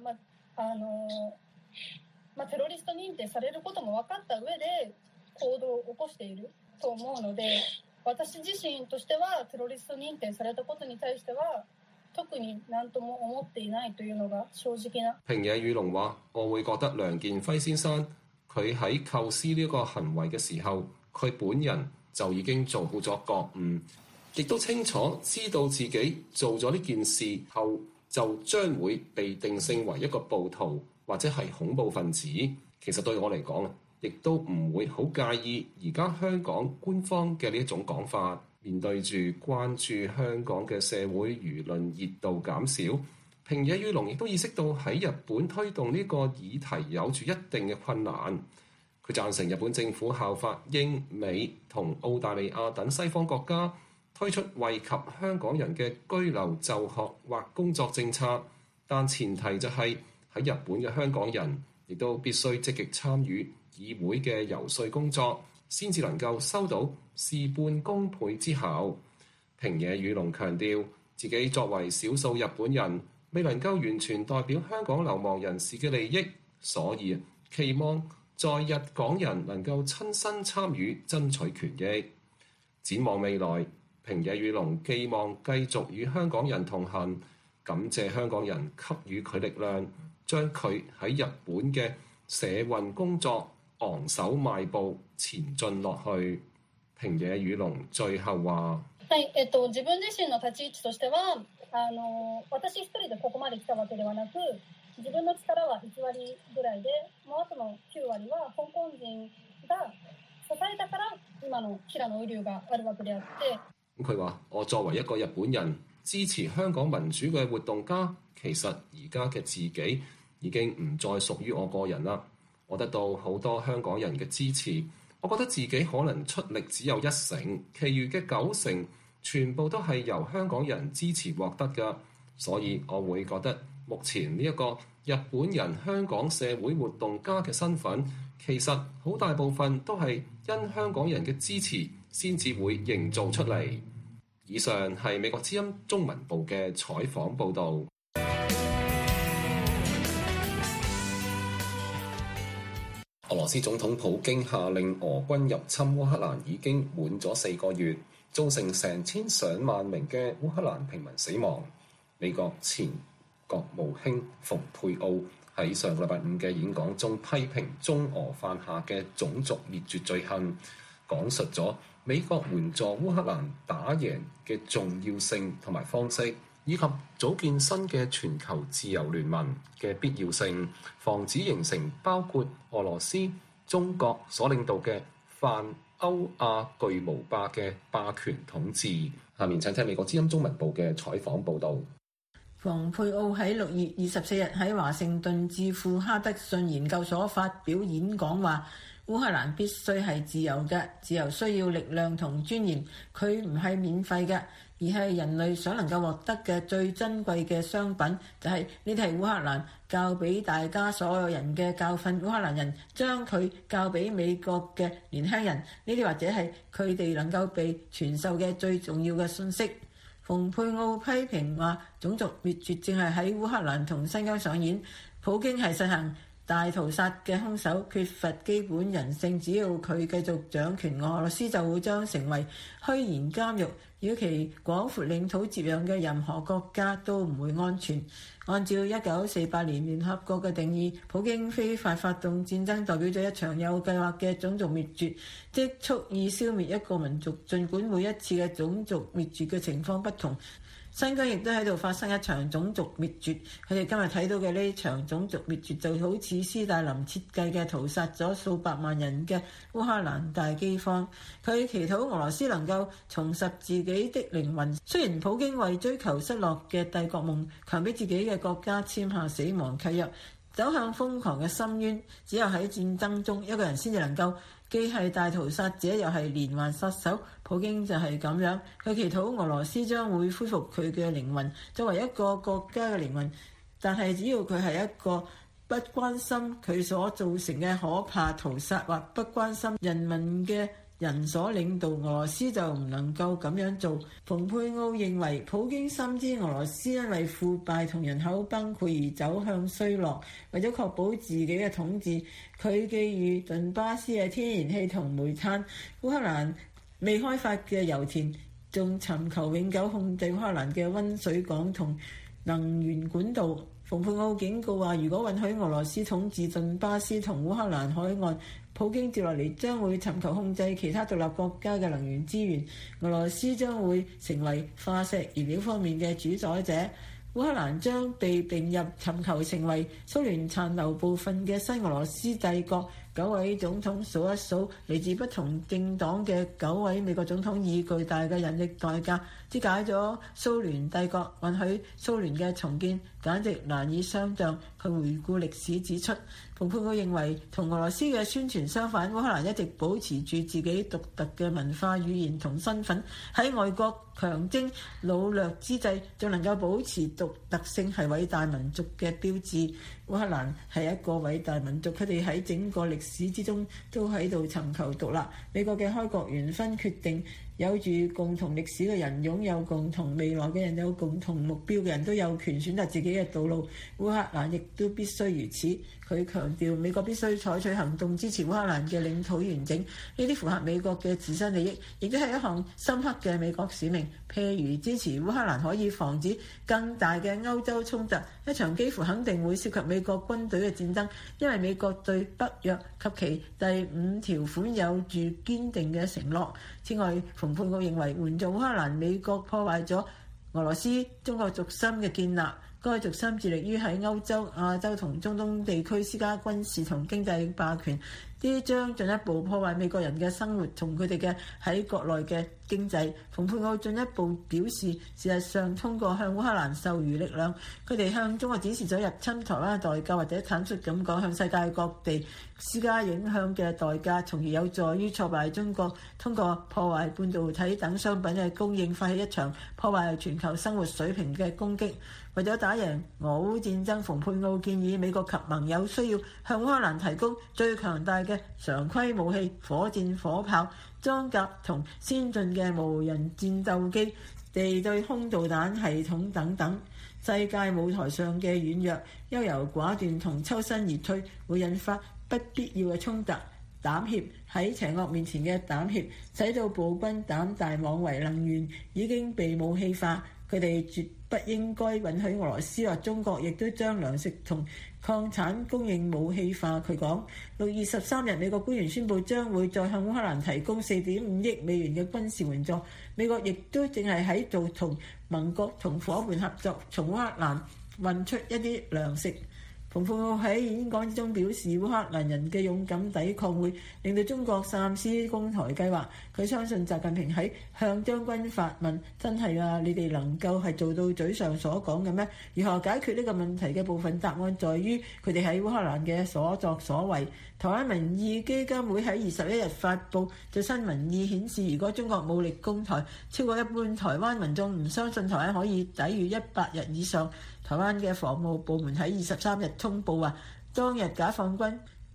テロリスト認定されることも分かった上で行動を起こしていると思うので、私自身としてはテロリスト認定されたことに対しては特に何とも思っていないというのが正直な。平野宇龍話：我會覺得梁健輝先生佢喺構思呢個行為嘅時候，佢本人就已經做好咗覺悟，亦都清楚知道自己做咗呢件事後就將會被定性為一個暴徒或者係恐怖分子。其實對我嚟講，亦都唔會好介意而家香港官方嘅呢一種講法。面對住關注香港嘅社會輿論熱度減少，平野宇龍亦都意識到喺日本推動呢個議題有住一定嘅困難。佢贊成日本政府效法英美同澳大利亞等西方國家，推出惠及香港人嘅居留、就學或工作政策，但前提就係喺日本嘅香港人亦都必須積極參與議會嘅遊說工作，先至能夠收到事半功倍之效。平野宇龍強調，自己作為少數日本人，未能夠完全代表香港流亡人士嘅利益，所以期望在日港人能夠親身參與爭取權益。展望未來，平野宇龍寄望繼續與香港人同行，感謝香港人給予佢力量，將佢喺日本嘅社運工作昂首邁步前進落去。平野宇龍最後話：自分自身の立ち位置としては、私一人でここまで来たわけではなく、自分の力は1割ぐらいで、もうあとの9割は香港人が支えたから今の平野宇龍があるわけであって。佢話：我作為一個日本人，支持香港民主嘅活動家，其實而家嘅自己已經唔再屬於我個人啦。我得到好多香港人嘅支持，我覺得自己可能出力只有1成，其餘嘅9成全部都係由香港人支持獲得㗎，所以我會覺得目前呢一個日本人香港社會活動家嘅身份，其實好大部分都係因香港人嘅支持先至會營造出嚟。以上係美國之音中文部嘅採訪報導。俄羅斯總統普京下令俄軍入侵烏克蘭已經滿咗4個月，造成成千上萬名嘅烏克蘭平民死亡。美國前國務卿蓬佩奧喺上個禮拜5嘅演講中批評中俄犯下嘅種族滅絕罪行，講述咗美國援助烏克蘭打贏嘅重要性同埋方式，以及組建新嘅全球自由聯盟嘅必要性，防止形成包括俄羅斯、中國所領導嘅泛歐亞巨無霸嘅霸權統治。下面請聽美國之音中文部嘅採訪報導。 蓬佩奧喺6月24日喺華盛頓智庫哈德遜研究所發表演講話，烏克蘭必須係自由嘅，自由需要力量同尊嚴，佢唔係免費嘅，而係人類所能夠獲得嘅最珍貴嘅商品，就係呢啲係烏克蘭教俾大家所有人嘅教訓，烏克蘭人將佢教俾美國嘅年輕人，呢啲或者係佢哋能夠被傳授嘅最重要嘅信息。蓬佩奧批評話，種族滅絕正係喺烏克蘭同新疆上演，普京係實行大屠殺嘅兇手缺乏基本人性，只要佢繼續掌權，俄羅斯就會將成為虛擬監獄，與其廣闊領土接壤嘅任何國家都唔會安全。按照1948年聯合國嘅定義，普京非法發動戰爭代表咗一場有計劃嘅種族滅絕，即蓄意消滅一個民族。儘管每一次嘅種族滅絕嘅情況不同，新疆亦都喺度發生一場種族滅絕。佢哋今日睇到嘅呢場種族滅絕就好似斯大林設計嘅屠殺咗數百萬人嘅烏克蘭大饑荒。佢祈禱俄羅斯能夠重拾自己的靈魂。雖然普京為追求失落嘅帝國夢，強迫自己嘅國家簽下死亡契約，走向瘋狂嘅深淵。只有喺戰爭中，一個人先至能夠既係大屠殺者又係連環殺手。普京就係咁樣，佢祈禱俄羅斯將會恢復佢嘅靈魂，作為一個國家嘅靈魂。但係只要佢係一個不關心佢所造成嘅可怕屠殺，或不關心人民嘅人所領導，俄羅斯就唔能夠咁樣做。蓬佩奧認為普京深知俄羅斯因為腐敗同人口崩潰而走向衰落，為咗確保自己嘅統治，佢寄予頓巴斯嘅天然氣同煤炭，烏克蘭未開發嘅油田，仲尋求永久控制烏克蘭嘅溫水港同能源管道。蓬佩奧警告話，如果允許俄羅斯統治頓巴斯同烏克蘭海岸，普京接落嚟將會尋求控制其他獨立國家嘅能源資源，俄羅斯將會成為化石燃料方面嘅主宰者。烏克蘭將被併入尋求成為蘇聯殘留部分嘅新俄羅斯帝國。9位總統數一數嚟自不同政黨嘅9位美國總統以巨大嘅人力代價肢解咗蘇聯帝國，允許蘇聯嘅重建，簡直難以想像。佢回顧歷史指出，蓬佩奧認為同俄羅斯嘅宣傳相反，烏克蘭一直保持住自己獨特嘅文化、語言同身份，喺外國強徵擄掠之際，仲能夠保持獨特性，係偉大民族嘅標誌。烏克蘭係一個偉大民族，佢哋喺整個歷史之中都喺度尋求獨立。美國嘅開國元勳決定，有住共同歷史嘅人，擁有共同未來嘅人，有共同目標嘅人都有權選擇自己嘅道路。烏克蘭亦都必須如此。佢強調美國必須採取行動支持烏克蘭嘅領土完整，呢啲符合美國嘅自身利益，亦都係一項深刻嘅美國使命。譬如支持烏克蘭可以防止更大嘅歐洲衝突，一場幾乎肯定會涉及美國軍隊嘅戰爭，因為美國對北約及其第5條款有住堅定嘅承諾。此外，蓬佩奧認為援助烏克蘭，美國破壞咗俄羅斯中國軸心嘅建立。該軸心致力於喺歐洲、亞洲同中東地區施加軍事同經濟霸權，呢將進一步破壞美國人嘅生活同佢哋嘅喺國內嘅經濟。蓬佩奧進一步表示，事實上通過向烏克蘭授予力量，佢哋向中國展示咗入侵台灣嘅代價，或者坦率咁講，向世界各地施加影響嘅代價，從而有助於挫敗中國通過破壞半導體等商品嘅供應，發起一場破壞全球生活水平嘅攻擊。為咗打贏俄烏戰爭，蓬佩奧建議美國及盟友需要向烏克蘭提供最強大嘅常規武器、火箭、火炮、裝甲同先進嘅無人戰鬥機、地對空導彈系統等等。世界舞台上嘅軟弱、優柔寡斷同抽身而退，會引發不必要嘅衝突。膽怯，喺邪惡面前嘅膽怯，使到暴君膽大妄為，能源已經被武器化。佢哋絕不應該允許俄羅斯或中國亦都將糧食同礦產供應武器化。佢講，6月13日，美國官員宣布將會再向烏克蘭提供4.5億美元嘅軍事援助。美國亦都正係喺度同盟國同夥伴合作，從烏克蘭運出一啲糧食。蓬佩奧喺演講之中表示，烏克蘭人嘅勇敢抵抗會令到中國三思攻台計劃。佢相信習近平喺向將軍發問：真係啊，你哋能夠係做到嘴上所講嘅咩？如何解決呢個問題嘅部分答案在於佢哋喺烏克蘭嘅所作所為。台灣民意基金會喺21日發布最新民意顯示，如果中國武力攻台，超過一半台灣民眾唔相信台灣可以抵禦100日以上。台灣嘅防務部門喺23日通報話，當日解放軍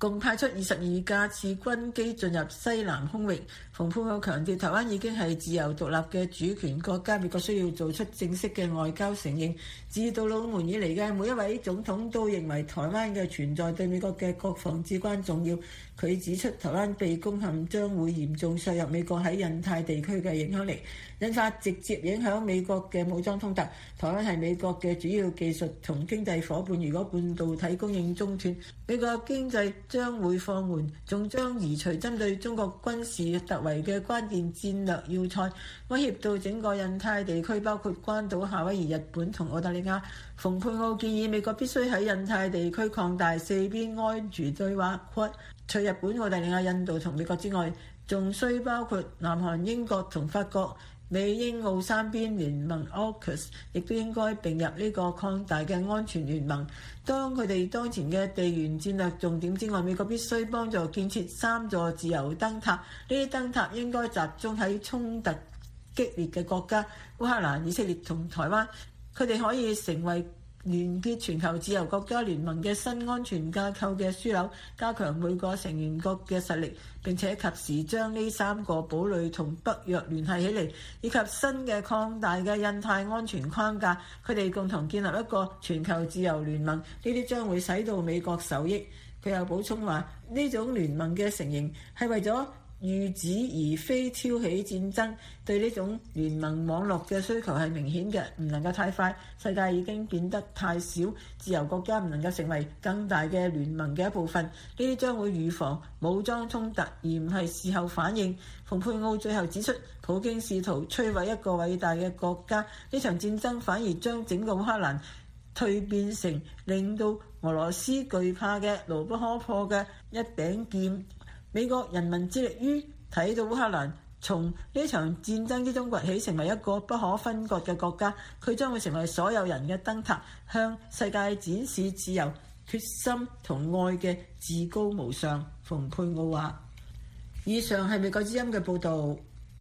共派出22架次軍機進入西南空域。蓬佩奧強調，台灣已經係自由獨立嘅主權國家，美國需要做出正式嘅外交承認。自杜魯門以嚟嘅每一位總統都認為台灣嘅存在對美國嘅國防至關重要。佢指出，台灣被攻陷將會嚴重削弱美國喺印太地區嘅影響力，引發直接影響美國嘅武裝衝突。台灣係美國嘅主要技術同經濟夥伴，如果半導體供應中斷，美國經濟將會放緩，仲將移除針對中國軍事突圍嘅關鍵戰略要塞，威脅到整個印太地區，包括關島、夏威夷、日本同澳大利亞。蓬佩奧建議美國必須喺印太地區擴大四邊安全對話，除日本、澳大利亞、印度同美國之外，仲需包括南韓、英國同法國。美英澳三邊聯盟 AUKUS 亦都應該並入呢個擴大嘅安全聯盟。當佢哋當前嘅地緣戰略重點之外，美國必須幫助建設3座自由燈塔。呢啲燈塔應該集中喺衝突激烈嘅國家，烏克蘭、以色列同台灣。佢哋可以成為連結全球自由國家聯盟嘅新安全架構嘅樞紐，加強每個成員國嘅實力，並且及時將呢3個堡壘同北約聯繫起嚟，以及新嘅擴大嘅印太安全框架。佢哋共同建立一個全球自由聯盟，呢啲將會使到美國受益。佢又補充話，呢種聯盟嘅成形係為咗預止而非挑起戰爭，對呢種聯盟網絡嘅需求係明顯嘅，唔能夠太快。世界已經變得太少，自由國家唔能夠成為更大嘅聯盟嘅一部分。呢啲將會預防武裝衝突，而唔係事後反應。蓬佩奧最後指出，普京試圖摧毀一個偉大嘅國家，呢場戰爭反而將整個烏克蘭蛻變成令到俄羅斯懼怕嘅牢不可破嘅一柄劍。美國人民致力於睇到烏克蘭從呢場戰爭之中崛起，成為一個不可分割嘅國家。佢將會成為所有人嘅燈塔，向世界展示自由、決心同愛嘅至高無上。蓬佩奧話。以上係美國之音嘅報導。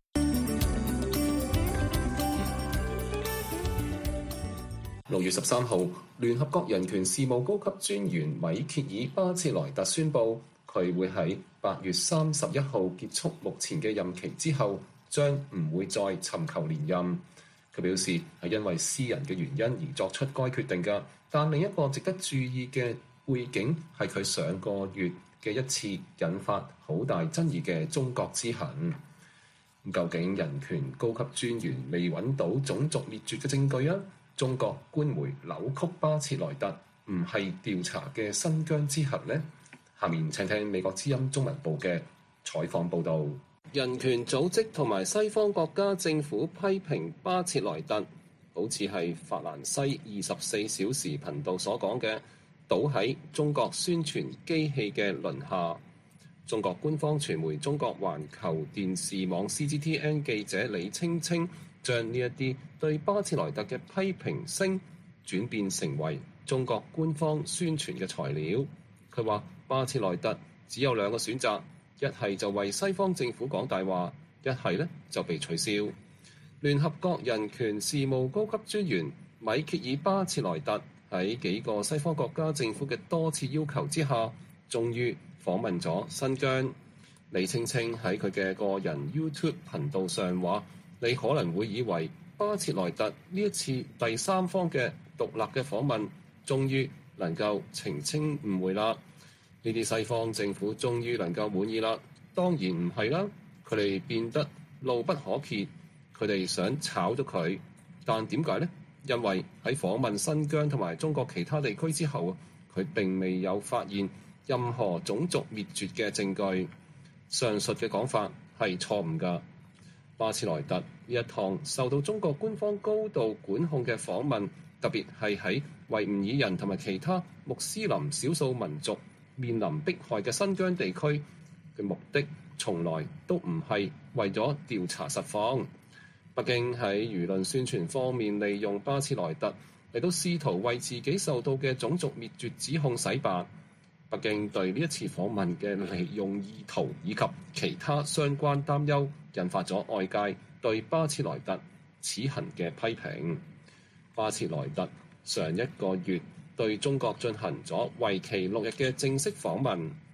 6月13號，聯合國人權事務高級專員米歇爾巴切萊特宣布，佢會喺8月31號結束目前嘅任期之後，將唔會再尋求連任。佢表示係因為私人嘅原因而作出該決定㗎。但另一個值得注意嘅背景係佢上個月嘅一次引發好大爭議嘅中國之行。究竟人權高級專員未揾到種族滅絕嘅證據啊？中國官媒扭曲巴切萊特唔係調查嘅新疆之行呢？下面請聽美國之音中文部嘅採訪報導。人權組織同埋西方國家政府批評巴切萊特，好似係法蘭西24小時頻道所講嘅，倒喺中國宣傳機器嘅輪下。中國官方傳媒中國環球電視網 CGTN 記者李青青將呢一啲對巴切萊特嘅批評聲轉變成為中國官方宣傳嘅材料。佢話巴切萊特只有2個選擇，一係就為西方政府講大話，一係呢就被取消。聯合國人權事務高級專員米歇爾巴切萊特喺幾個西方國家政府嘅多次要求之下，終於訪問咗新疆。李青青喺佢嘅個人 YouTube 頻道上話，你可能會以為巴切萊特呢一次第三方嘅獨立嘅訪問終於能夠澄清誤會啦，呢啲西方政府終於能夠滿意啦。當然唔係啦，佢哋變得怒不可遏，佢哋想炒咗佢。但點解呢？因為喺訪問新疆同埋中國其他地區之後，佢並未有發現任何種族滅絕嘅證據。上述嘅講法係錯誤㗎。巴切萊特呢一趟受到中國官方高度管控嘅訪問，特別係喺維吾爾人同埋其他穆斯林少數民族面臨迫害嘅新疆地區嘅目的，從來都唔係為咗調查實況。北京喺輿論宣傳方面利用巴切萊特嚟到試圖為自己受到嘅種族滅絕指控洗白。北京對呢一次訪問嘅利用意圖以及其他相關擔憂，引發咗外界對巴切萊特此行嘅批評。巴切萊特上一個月對中國進行咗為期6日嘅正式訪問。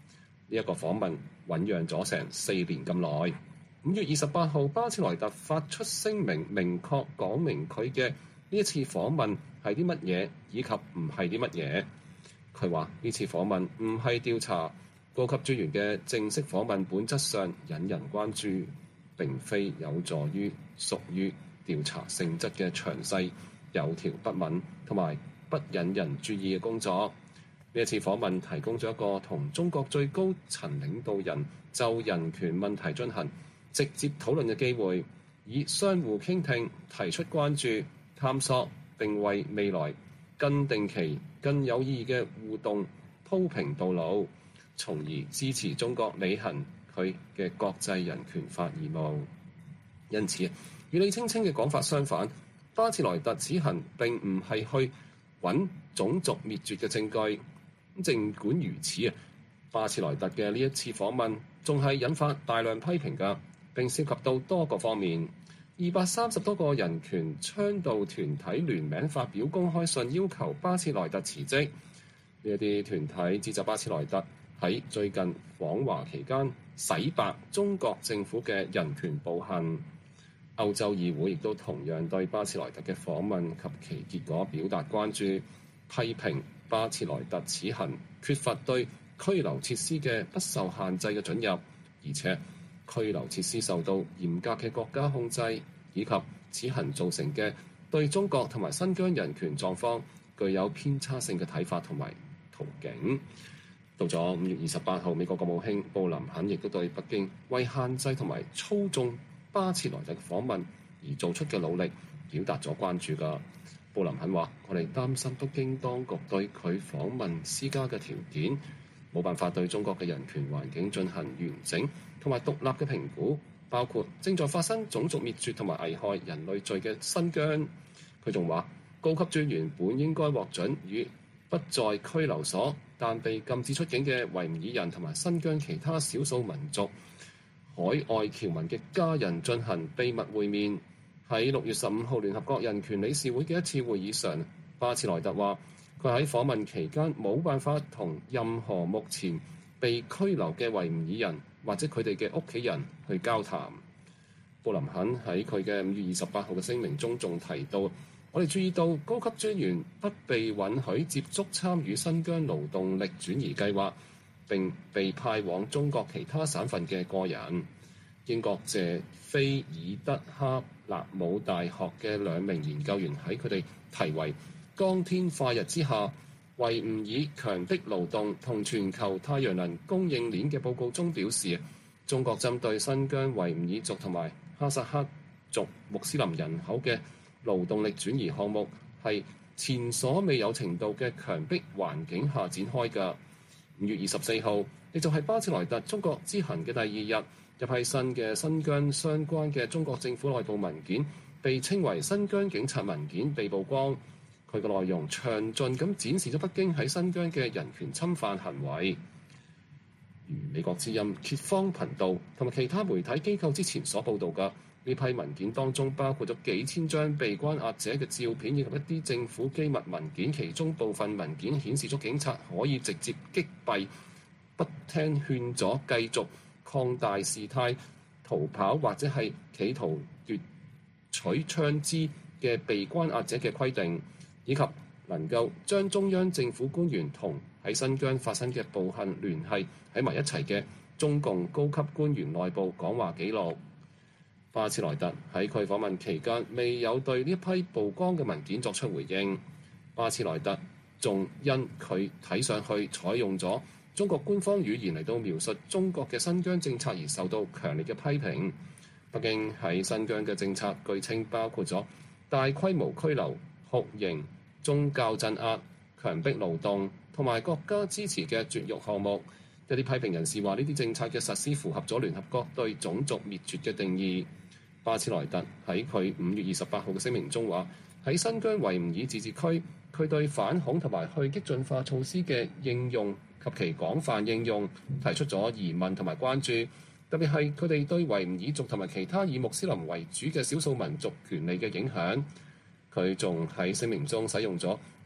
呢一個訪問醖釀咗成4年咁耐。5月28號，巴切萊特發出聲明，明確講明佢嘅呢一次訪問係啲乜嘢，以及唔係啲乜嘢。佢話呢次訪問唔係調查高級專員嘅正式訪問，本質上引人關注，並非有助於屬於調查性質嘅詳細、有條不紊同埋不引人注意嘅工作。呢一次訪問提供咗一個同中國最高層領導人就人權問題進行直接討論嘅機會，以相互傾聽、提出關注、探索，並為未來更定期、更有意義嘅互動鋪平道路，從而支持中國履行佢嘅國際人權法義務。因此，與李青青嘅講法相反，巴切萊特此行並唔係去揾種族滅絕嘅證據。儘管如此，巴切萊特嘅呢一次訪問仲係引發大量批評㗎，並涉及到多個方面。230多個人權倡導團體聯名發表公開信，要求巴切萊特辭職。呢一啲團體指責巴切萊特喺最近訪華期間洗白中國政府嘅人權暴行。歐洲議會亦都同樣對巴切萊特嘅訪問及其結果表達關注，批評巴切萊特此行缺乏對拘留設施嘅不受限制嘅准入，而且拘留設施受到嚴格嘅國家控制，以及此行造成嘅對中國同埋新疆人權狀況具有偏差性嘅睇法同埋途徑。到咗5月28號，美國國務卿布林肯亦都對北京為限制同埋操縱巴切萊特嘅訪問而做出嘅努力表達咗關注㗎。布林肯話：我哋擔心北京當局對佢訪問施加嘅條件冇辦法對中國嘅人權環境進行完整同埋獨立嘅評估，包括正在發生種族滅絕同埋危害人類罪嘅新疆。佢仲話：高級專員本應該獲准與不在拘留所但被禁止出境嘅維吾爾人同埋新疆其他少數民族海外僑民嘅家人進行秘密會面。喺6月15號聯合國人權理事會嘅一次會議上，巴切萊特話佢喺訪問期間冇辦法同任何目前被拘留嘅維吾爾人或者佢哋嘅屋企人去交談。布林肯喺佢嘅5月28號嘅聲明中仲提到：我哋注意到高級專員不被允許接觸參與新疆勞動力轉移計劃並被派往中國其他省份嘅個人。英國謝菲爾德哈納姆大學嘅2名研究員喺佢哋題為《光天化日之下，維吾爾強迫勞動同全球太陽能供應鏈》嘅報告中表示，中國針對新疆維吾爾族同埋哈薩克族穆斯林人口嘅勞動力轉移項目係前所未有程度嘅強迫環境下展開㗎。5月24號，亦就係巴切萊特中國之行嘅第2日，一批新嘅新疆相關嘅中國政府內部文件，被稱為新疆警察文件被曝光。佢嘅內容詳盡咁展示咗北京喺新疆嘅人權侵犯行為。如美國之音、揭方頻道同埋其他媒體機構之前所報導嘅，呢批文件當中包括咗幾千張被關押者嘅照片，以及一啲政府機密文件。其中部分文件顯示咗警察可以直接擊斃不聽勸阻、繼續擴大事態、逃跑或者係企圖奪取槍支嘅被關押者嘅規定，以及能夠將中央政府官員同喺新疆發生嘅暴行聯繫喺埋一齊嘅中共高級官員內部講話記錄。巴切萊特喺佢訪問期間未有對呢一批曝光嘅文件作出回應。巴切萊特仲因佢睇上去採用咗中國官方語言嚟到描述中國嘅新疆政策而受到強烈嘅批評。北京喺新疆嘅政策據稱包括咗大規模拘留、酷刑、宗教鎮壓、強迫勞動同埋國家支持嘅絕育項目。一啲批評人士話呢啲政策嘅實施符合咗聯合國對種族滅絕嘅定義。巴切萊特喺佢5月28號嘅聲明中話，喺新疆維吾爾自治區，佢對反恐同埋去激進化措施嘅應用及其廣泛應用提出咗疑問同埋關注，特別係佢哋對維吾爾族同埋其他以穆斯林為主嘅少數民族權利嘅影響。佢仲喺聲明中使用咗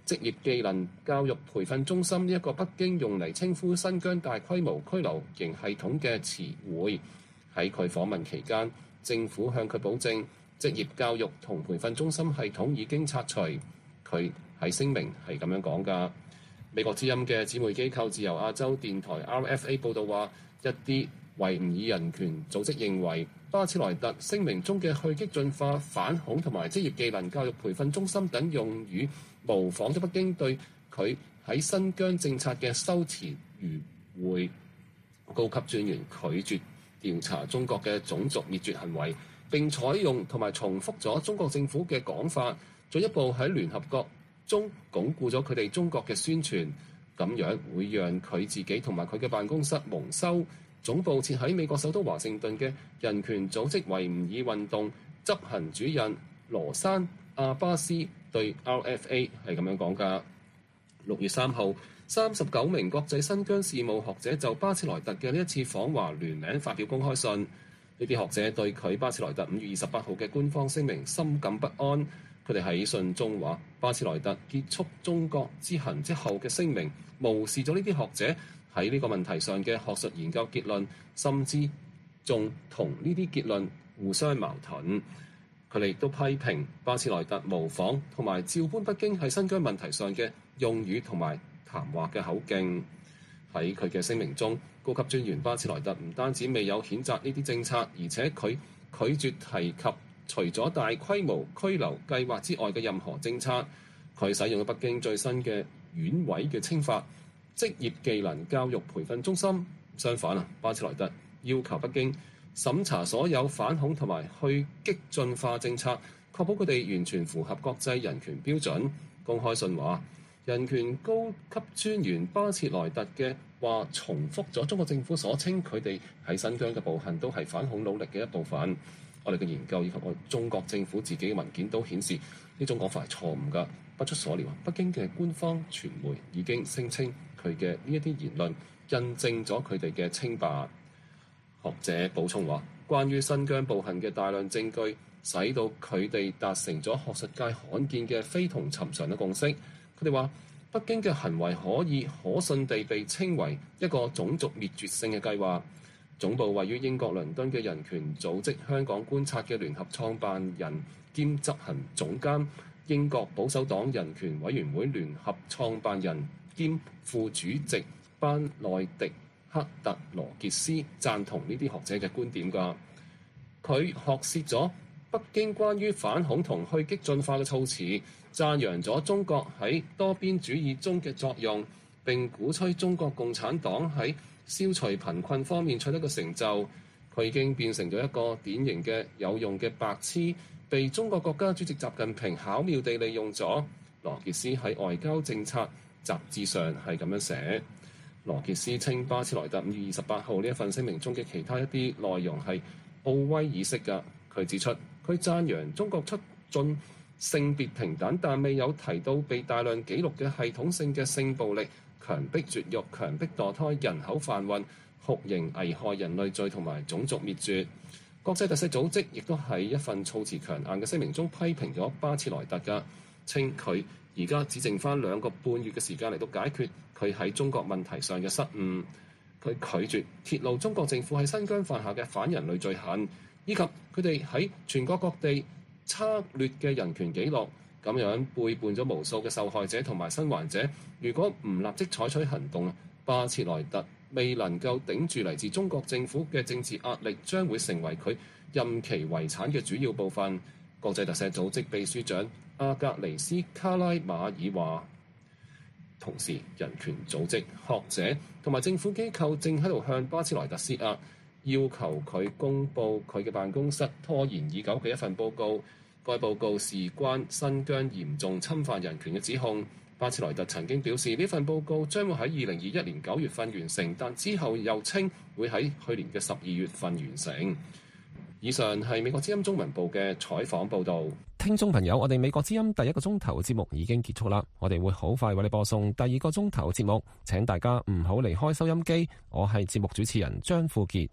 職業技能教育培訓中心呢一個北京用嚟稱呼新疆大規模拘留營系統嘅詞彙。喺佢訪問期間，政府向佢保證，職業教育同培訓中心系統已經拆除。佢喺聲明係咁樣講㗎。美國之音嘅姊妹機構自由亞洲電台 RFA 報導話，一啲維吾爾人權組織認為，巴切萊特聲明中嘅去激進化、反恐同埋職業技能教育培訓中心等用語，模仿咗北京對佢喺新疆政策嘅修辭迂迴。高級專員拒絕調查中國嘅種族滅絕行為，並採用同埋重複咗中國政府嘅講法，進一步喺聯合國中鞏固咗佢哋中國嘅宣傳，咁樣會讓佢自己同埋佢嘅辦公室蒙羞。總部設喺美國首都華盛頓嘅人權組織維吾爾運動執行主任羅珊阿巴斯對 RFA 係咁樣講㗎。6月3號，39名國際新疆事務學者就巴切萊特嘅呢一次訪華聯名發表公開信。呢啲學者對佢巴切萊特5月28號嘅官方聲明深感不安。佢哋喺信中話，巴切萊特結束中國之行之後嘅聲明，無視咗呢啲學者喺呢個問題上嘅學術研究結論，甚至仲同呢啲結論互相矛盾。佢哋亦都批評巴切萊特模仿同埋照搬北京喺新疆問題上嘅用語同埋談話嘅口徑。喺佢嘅聲明中，高級專員巴切萊特唔單止未有譴責呢啲政策，而且佢拒絕提及除咗大規模拘留計劃之外嘅任何政策。佢使用咗北京最新嘅縣委嘅稱法，職業技能教育培訓中心。相反巴切萊特要求北京審查所有反恐同埋去激進化政策，確保佢哋完全符合國際人權標準。公開信話，人權高級專員巴切萊特嘅話重複咗中國政府所稱佢哋喺新疆嘅暴行都係反恐努力嘅一部分。我哋嘅研究以及我中國政府自己嘅文件都顯示呢種講法係錯誤㗎。不出所料，北京嘅官方傳媒已經聲稱佢嘅呢一啲言論印證咗佢哋嘅清白。學者補充話，關於新疆暴行嘅大量證據，使到佢哋達成咗學術界罕見嘅非同尋常嘅共識。佢哋話，北京嘅行為可以可信地被稱為一個種族滅絕性嘅計劃。總部位於英國倫敦嘅人權組織香港觀察嘅聯合創辦人兼執行總監、英國保守黨人權委員會聯合創辦人兼副主席班內迪克特羅傑斯贊同呢啲學者嘅觀點㗎。佢學舌咗北京關於反恐同去激進化嘅措辭，讚揚咗中國喺多邊主義中嘅作用，並鼓吹中國共產黨喺消除貧困方面取得嘅成就。佢已經變成咗一個典型嘅有用嘅白痴，被中國國家主席習近平巧妙地利用咗。羅傑斯喺外交政策雜誌上係咁樣寫。羅傑斯稱巴切萊特5月28號呢一份聲明中嘅其他一啲內容係奧威爾式㗎。佢指出，佢讚揚中國促進性別平等，但未有提到被大量記錄嘅系統性嘅性暴力、強迫絕育、強迫墮胎、人口販運、酷刑、危害人類罪同埋種族滅絕。國際特赦組織亦都喺一份措辭強硬嘅聲明中批評咗巴切萊特㗎，稱佢而家只剩翻2個半月嘅時間嚟到解決佢喺中國問題上嘅失誤。佢拒絕揭露中國政府喺新疆犯下嘅反人類罪行，以及佢哋喺全國各地差劣嘅人權紀錄，咁樣背叛咗無數嘅受害者同埋生還者。如果唔立即採取行動，巴切萊特未能夠頂住嚟自中國政府嘅政治壓力，將會成為佢任期遺產嘅主要部分。國際特赦組織秘書長阿格尼斯卡拉馬爾話，同時人權組織、學者同埋政府機構正喺度向巴切萊特施壓，要求佢公佈佢嘅辦公室拖延已久嘅一份報告。該報告事關新疆嚴重侵犯人權嘅指控。巴切萊特曾經表示，呢份報告將會喺2021年9月份完成，但之後又稱會喺去年嘅12月份完成。以上係美國之音中文部嘅採訪報導。 聽眾朋友，我哋美國之音第1個鐘頭節目已經結束啦，我哋會好快為你播送第2個鐘頭節目，請大家唔好離開收音機。我係節目主持人張富傑。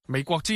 美國之